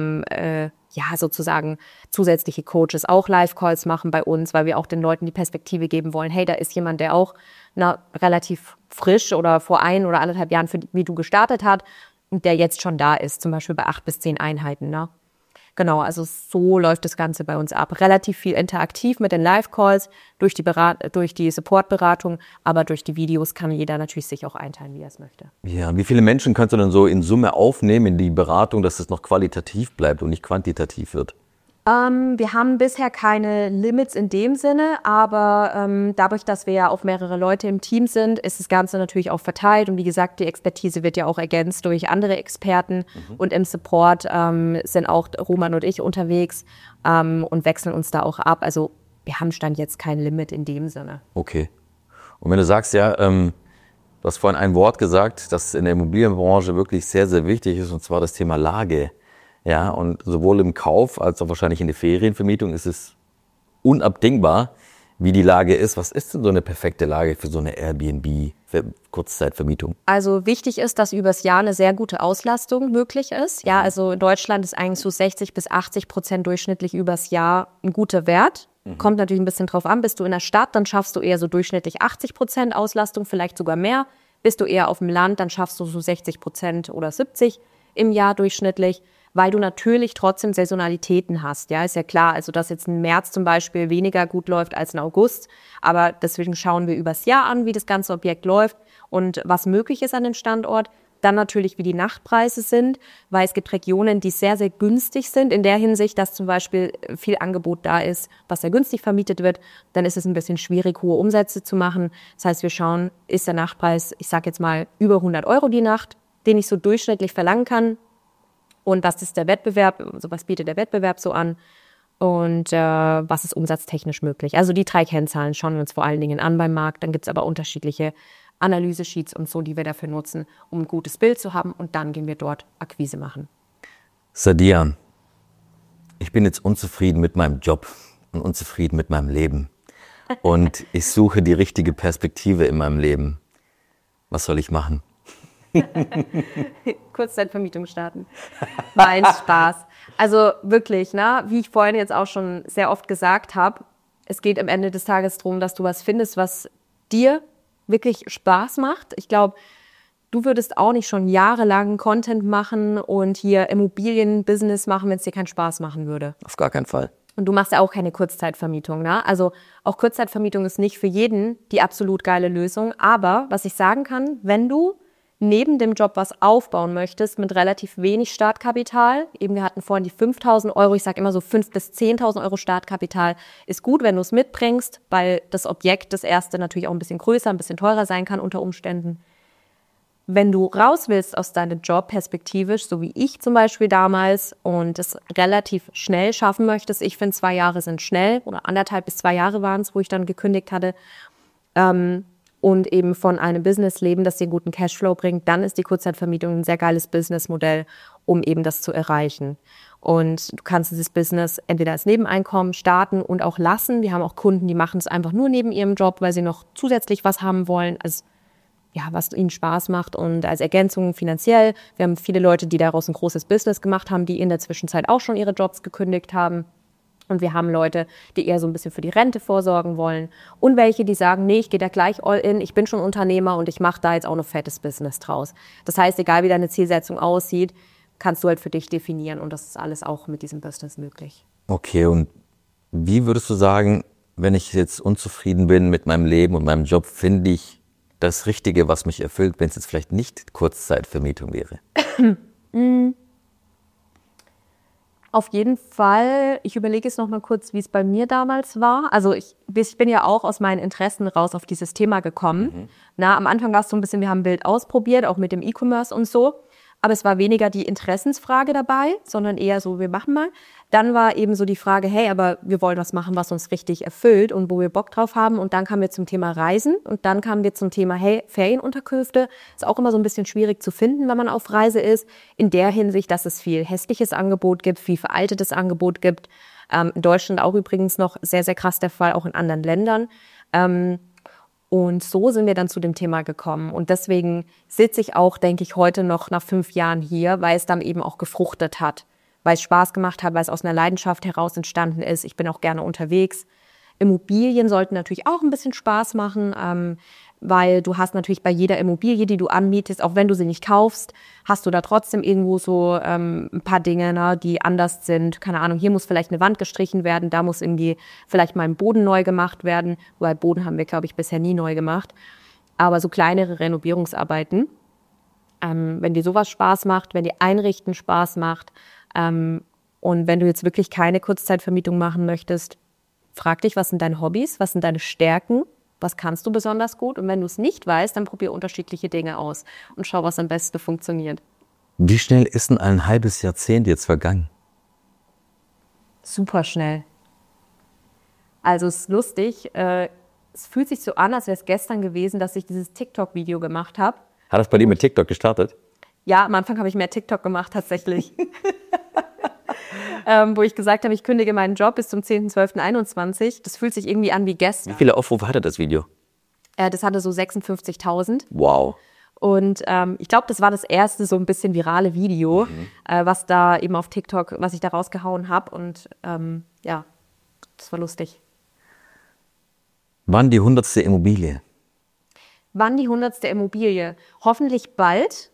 sozusagen zusätzliche Coaches auch Live-Calls machen bei uns, weil wir auch den Leuten die Perspektive geben wollen, hey, da ist jemand, der auch relativ frisch oder vor 1 oder 1,5 Jahren, wie du gestartet hat, und der jetzt schon da ist, zum Beispiel bei 8 bis 10 Einheiten. Ne? Genau, also so läuft das Ganze bei uns ab. Relativ viel interaktiv mit den Live-Calls, durch die Support-Beratung, aber durch die Videos kann jeder natürlich sich auch einteilen, wie er es möchte. Ja, wie viele Menschen kannst du denn so in Summe aufnehmen in die Beratung, dass es noch qualitativ bleibt und nicht quantitativ wird? Wir haben bisher keine Limits in dem Sinne, aber dadurch, dass wir ja auch mehrere Leute im Team sind, ist das Ganze natürlich auch verteilt. Und wie gesagt, die Expertise wird ja auch ergänzt durch andere Experten. Und im Support sind auch Roman und ich unterwegs und wechseln uns da auch ab. Also wir haben Stand jetzt kein Limit in dem Sinne. Okay. Und wenn du sagst, ja, du hast vorhin ein Wort gesagt, das in der Immobilienbranche wirklich sehr, sehr wichtig ist, und zwar das Thema Lage. Ja, und sowohl im Kauf als auch wahrscheinlich in der Ferienvermietung ist es unabdingbar, wie die Lage ist. Was ist denn so eine perfekte Lage für so eine Airbnb-Kurzzeitvermietung? Also wichtig ist, dass übers Jahr eine sehr gute Auslastung möglich ist. Ja, also in Deutschland ist eigentlich so 60-80% durchschnittlich übers Jahr ein guter Wert. Kommt natürlich ein bisschen drauf an. Bist du in der Stadt, dann schaffst du eher so durchschnittlich 80% Auslastung, vielleicht sogar mehr. Bist du eher auf dem Land, dann schaffst du so 60% oder 70% im Jahr durchschnittlich, weil du natürlich trotzdem Saisonalitäten hast. Ja, ist ja klar, also dass jetzt ein März zum Beispiel weniger gut läuft als ein August, aber deswegen schauen wir übers Jahr an, wie das ganze Objekt läuft und was möglich ist an dem Standort. Dann natürlich, wie die Nachtpreise sind, weil es gibt Regionen, die sehr, sehr günstig sind, in der Hinsicht, dass zum Beispiel viel Angebot da ist, was sehr günstig vermietet wird. Dann ist es ein bisschen schwierig, hohe Umsätze zu machen. Das heißt, wir schauen, ist der Nachtpreis, ich sage jetzt mal, über 100 € die Nacht, den ich so durchschnittlich verlangen kann. Und was ist der Wettbewerb, also was bietet der Wettbewerb so an und was ist umsatztechnisch möglich. Also die 3 Kennzahlen schauen wir uns vor allen Dingen an beim Markt. Dann gibt es aber unterschiedliche Analyse-Sheets und so, die wir dafür nutzen, um ein gutes Bild zu haben. Und dann gehen wir dort Akquise machen. Sadian, ich bin jetzt unzufrieden mit meinem Job und unzufrieden mit meinem Leben. Und ich suche die richtige Perspektive in meinem Leben. Was soll ich machen? Kurzzeitvermietung starten. Nein, Spaß. Also wirklich, ne? Wie ich vorhin jetzt auch schon sehr oft gesagt habe, es geht am Ende des Tages darum, dass du was findest, was dir wirklich Spaß macht. Ich glaube, du würdest auch nicht schon jahrelang Content machen und hier Immobilienbusiness machen, wenn es dir keinen Spaß machen würde. Auf gar keinen Fall. Und du machst ja auch keine Kurzzeitvermietung, ne? Also auch Kurzzeitvermietung ist nicht für jeden die absolut geile Lösung. Aber was ich sagen kann, wenn du neben dem Job was aufbauen möchtest mit relativ wenig Startkapital, eben wir hatten vorhin die 5.000 €, ich sage immer so 5.000 bis 10.000 € Startkapital, ist gut, wenn du es mitbringst, weil das Objekt, das erste, natürlich auch ein bisschen größer, ein bisschen teurer sein kann unter Umständen. Wenn du raus willst aus deinem Job perspektivisch, so wie ich zum Beispiel damals, und es relativ schnell schaffen möchtest, ich finde 2 Jahre sind schnell, oder 1,5 bis 2 Jahre waren es, wo ich dann gekündigt hatte, und eben von einem Business leben, das dir einen guten Cashflow bringt, dann ist die Kurzzeitvermietung ein sehr geiles Businessmodell, um eben das zu erreichen. Und du kannst dieses Business entweder als Nebeneinkommen starten und auch lassen. Wir haben auch Kunden, die machen es einfach nur neben ihrem Job, weil sie noch zusätzlich was haben wollen, was ihnen Spaß macht und als Ergänzung finanziell. Wir haben viele Leute, die daraus ein großes Business gemacht haben, die in der Zwischenzeit auch schon ihre Jobs gekündigt haben. Und wir haben Leute, die eher so ein bisschen für die Rente vorsorgen wollen. Und welche, die sagen, nee, ich gehe da gleich all in, ich bin schon Unternehmer und ich mache da jetzt auch noch fettes Business draus. Das heißt, egal wie deine Zielsetzung aussieht, kannst du halt für dich definieren. Und das ist alles auch mit diesem Business möglich. Okay, und wie würdest du sagen, wenn ich jetzt unzufrieden bin mit meinem Leben und meinem Job, finde ich das Richtige, was mich erfüllt, wenn es jetzt vielleicht nicht Kurzzeitvermietung wäre? Auf jeden Fall. Ich überlege jetzt noch mal kurz, wie es bei mir damals war. Also ich bin ja auch aus meinen Interessen raus auf dieses Thema gekommen. Am Anfang war es so ein bisschen, wir haben ein Bild ausprobiert, auch mit dem E-Commerce und so. Aber es war weniger die Interessensfrage dabei, sondern eher so, wir machen mal. Dann war eben so die Frage, hey, aber wir wollen was machen, was uns richtig erfüllt und wo wir Bock drauf haben. Und dann kamen wir zum Thema Reisen und dann kamen wir zum Thema, hey, Ferienunterkünfte. Ist auch immer so ein bisschen schwierig zu finden, wenn man auf Reise ist. In der Hinsicht, dass es viel hässliches Angebot gibt, viel veraltetes Angebot gibt. In Deutschland auch übrigens noch sehr, sehr krass der Fall, auch in anderen Ländern. Und so sind wir dann zu dem Thema gekommen. Und deswegen sitze ich auch, denke ich, heute noch nach 5 Jahren hier, weil es dann eben auch gefruchtet hat. Weil es Spaß gemacht hat, weil es aus einer Leidenschaft heraus entstanden ist. Ich bin auch gerne unterwegs. Immobilien sollten natürlich auch ein bisschen Spaß machen, weil du hast natürlich bei jeder Immobilie, die du anmietest, auch wenn du sie nicht kaufst, hast du da trotzdem irgendwo so ein paar Dinge, ne, die anders sind. Keine Ahnung, hier muss vielleicht eine Wand gestrichen werden, da muss irgendwie vielleicht mal ein Boden neu gemacht werden, weil Boden haben wir, glaube ich, bisher nie neu gemacht. Aber so kleinere Renovierungsarbeiten, wenn dir sowas Spaß macht, wenn dir Einrichten Spaß macht und wenn du jetzt wirklich keine Kurzzeitvermietung machen möchtest, frag dich, was sind deine Hobbys, was sind deine Stärken? Was kannst du besonders gut? Und wenn du es nicht weißt, dann probier unterschiedliche Dinge aus und schau, was am besten funktioniert. Wie schnell ist denn ein halbes Jahrzehnt jetzt vergangen? Super schnell. Also es ist lustig. Es fühlt sich so an, als wäre es gestern gewesen, dass ich dieses TikTok-Video gemacht habe. Hat das bei dir mit TikTok gestartet? Ja, am Anfang habe ich mehr TikTok gemacht tatsächlich. Wo ich gesagt habe, ich kündige meinen Job bis zum 10.12.21. Das fühlt sich irgendwie an wie gestern. Wie viele Aufrufe hatte das Video? Das hatte so 56.000. Wow. Und ich glaube, das war das erste so ein bisschen virale Video, was da eben auf TikTok, was ich da rausgehauen habe. Und ja, das war lustig. Wann die 100. Immobilie? Wann die 100. Immobilie? Hoffentlich bald.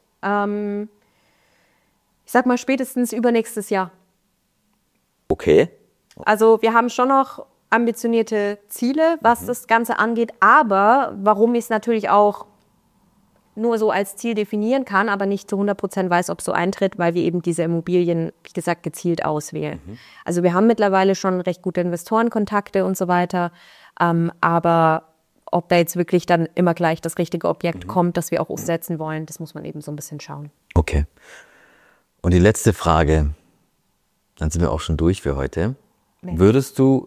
Ich sag mal spätestens übernächstes Jahr. Okay. Also wir haben schon noch ambitionierte Ziele, was das Ganze angeht. Aber warum ich es natürlich auch nur so als Ziel definieren kann, aber nicht zu 100% weiß, ob es so eintritt, weil wir eben diese Immobilien, wie gesagt, gezielt auswählen. Also wir haben mittlerweile schon recht gute Investorenkontakte und so weiter. Aber ob da jetzt wirklich dann immer gleich das richtige Objekt kommt, das wir auch umsetzen wollen, das muss man eben so ein bisschen schauen. Okay. Und die letzte Frage, dann sind wir auch schon durch für heute. Nee. Würdest du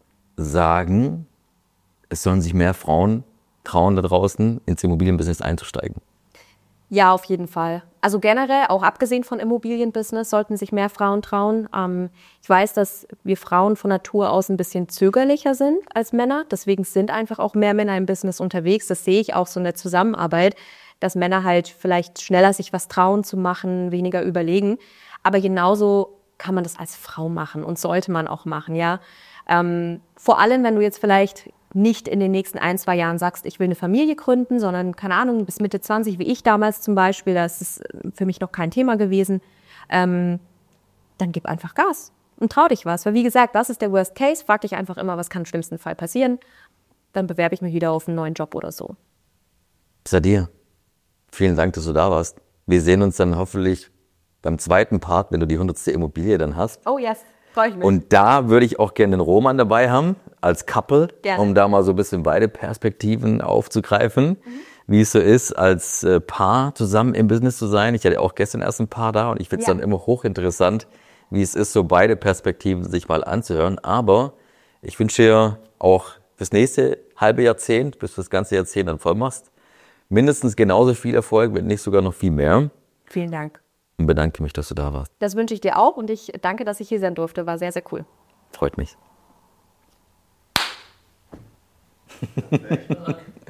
sagen, es sollen sich mehr Frauen trauen, da draußen ins Immobilienbusiness einzusteigen? Ja, auf jeden Fall. Also generell, auch abgesehen von Immobilienbusiness, sollten sich mehr Frauen trauen. Ich weiß, dass wir Frauen von Natur aus ein bisschen zögerlicher sind als Männer. Deswegen sind einfach auch mehr Männer im Business unterwegs. Das sehe ich auch so in der Zusammenarbeit, dass Männer halt vielleicht schneller sich was trauen zu machen, weniger überlegen. Aber genauso kann man das als Frau machen und sollte man auch machen, ja. Vor allem, wenn du jetzt vielleicht nicht in den nächsten 1-2 Jahren sagst, ich will eine Familie gründen, sondern, keine Ahnung, bis Mitte 20, wie ich damals zum Beispiel, das ist für mich noch kein Thema gewesen, dann gib einfach Gas und trau dich was. Weil wie gesagt, das ist der Worst Case, frag dich einfach immer, was kann im schlimmsten Fall passieren, dann bewerbe ich mich wieder auf einen neuen Job oder so. Sadir, vielen Dank, dass du da warst. Wir sehen uns dann hoffentlich beim zweiten Part, wenn du die 100. Immobilie dann hast. Oh yes, freue ich mich. Und da würde ich auch gerne den Roman dabei haben, als Couple, um da mal so ein bisschen beide Perspektiven aufzugreifen, wie es so ist, als Paar zusammen im Business zu sein. Ich hatte auch gestern erst ein Paar da und ich finde es dann immer hochinteressant, wie es ist, so beide Perspektiven sich mal anzuhören. Aber ich wünsche dir auch fürs nächste halbe Jahrzehnt, bis du das ganze Jahrzehnt dann voll machst, mindestens genauso viel Erfolg, wenn nicht sogar noch viel mehr. Vielen Dank. Und bedanke mich, dass du da warst. Das wünsche ich dir auch und ich danke, dass ich hier sein durfte. War sehr, sehr cool. Freut mich.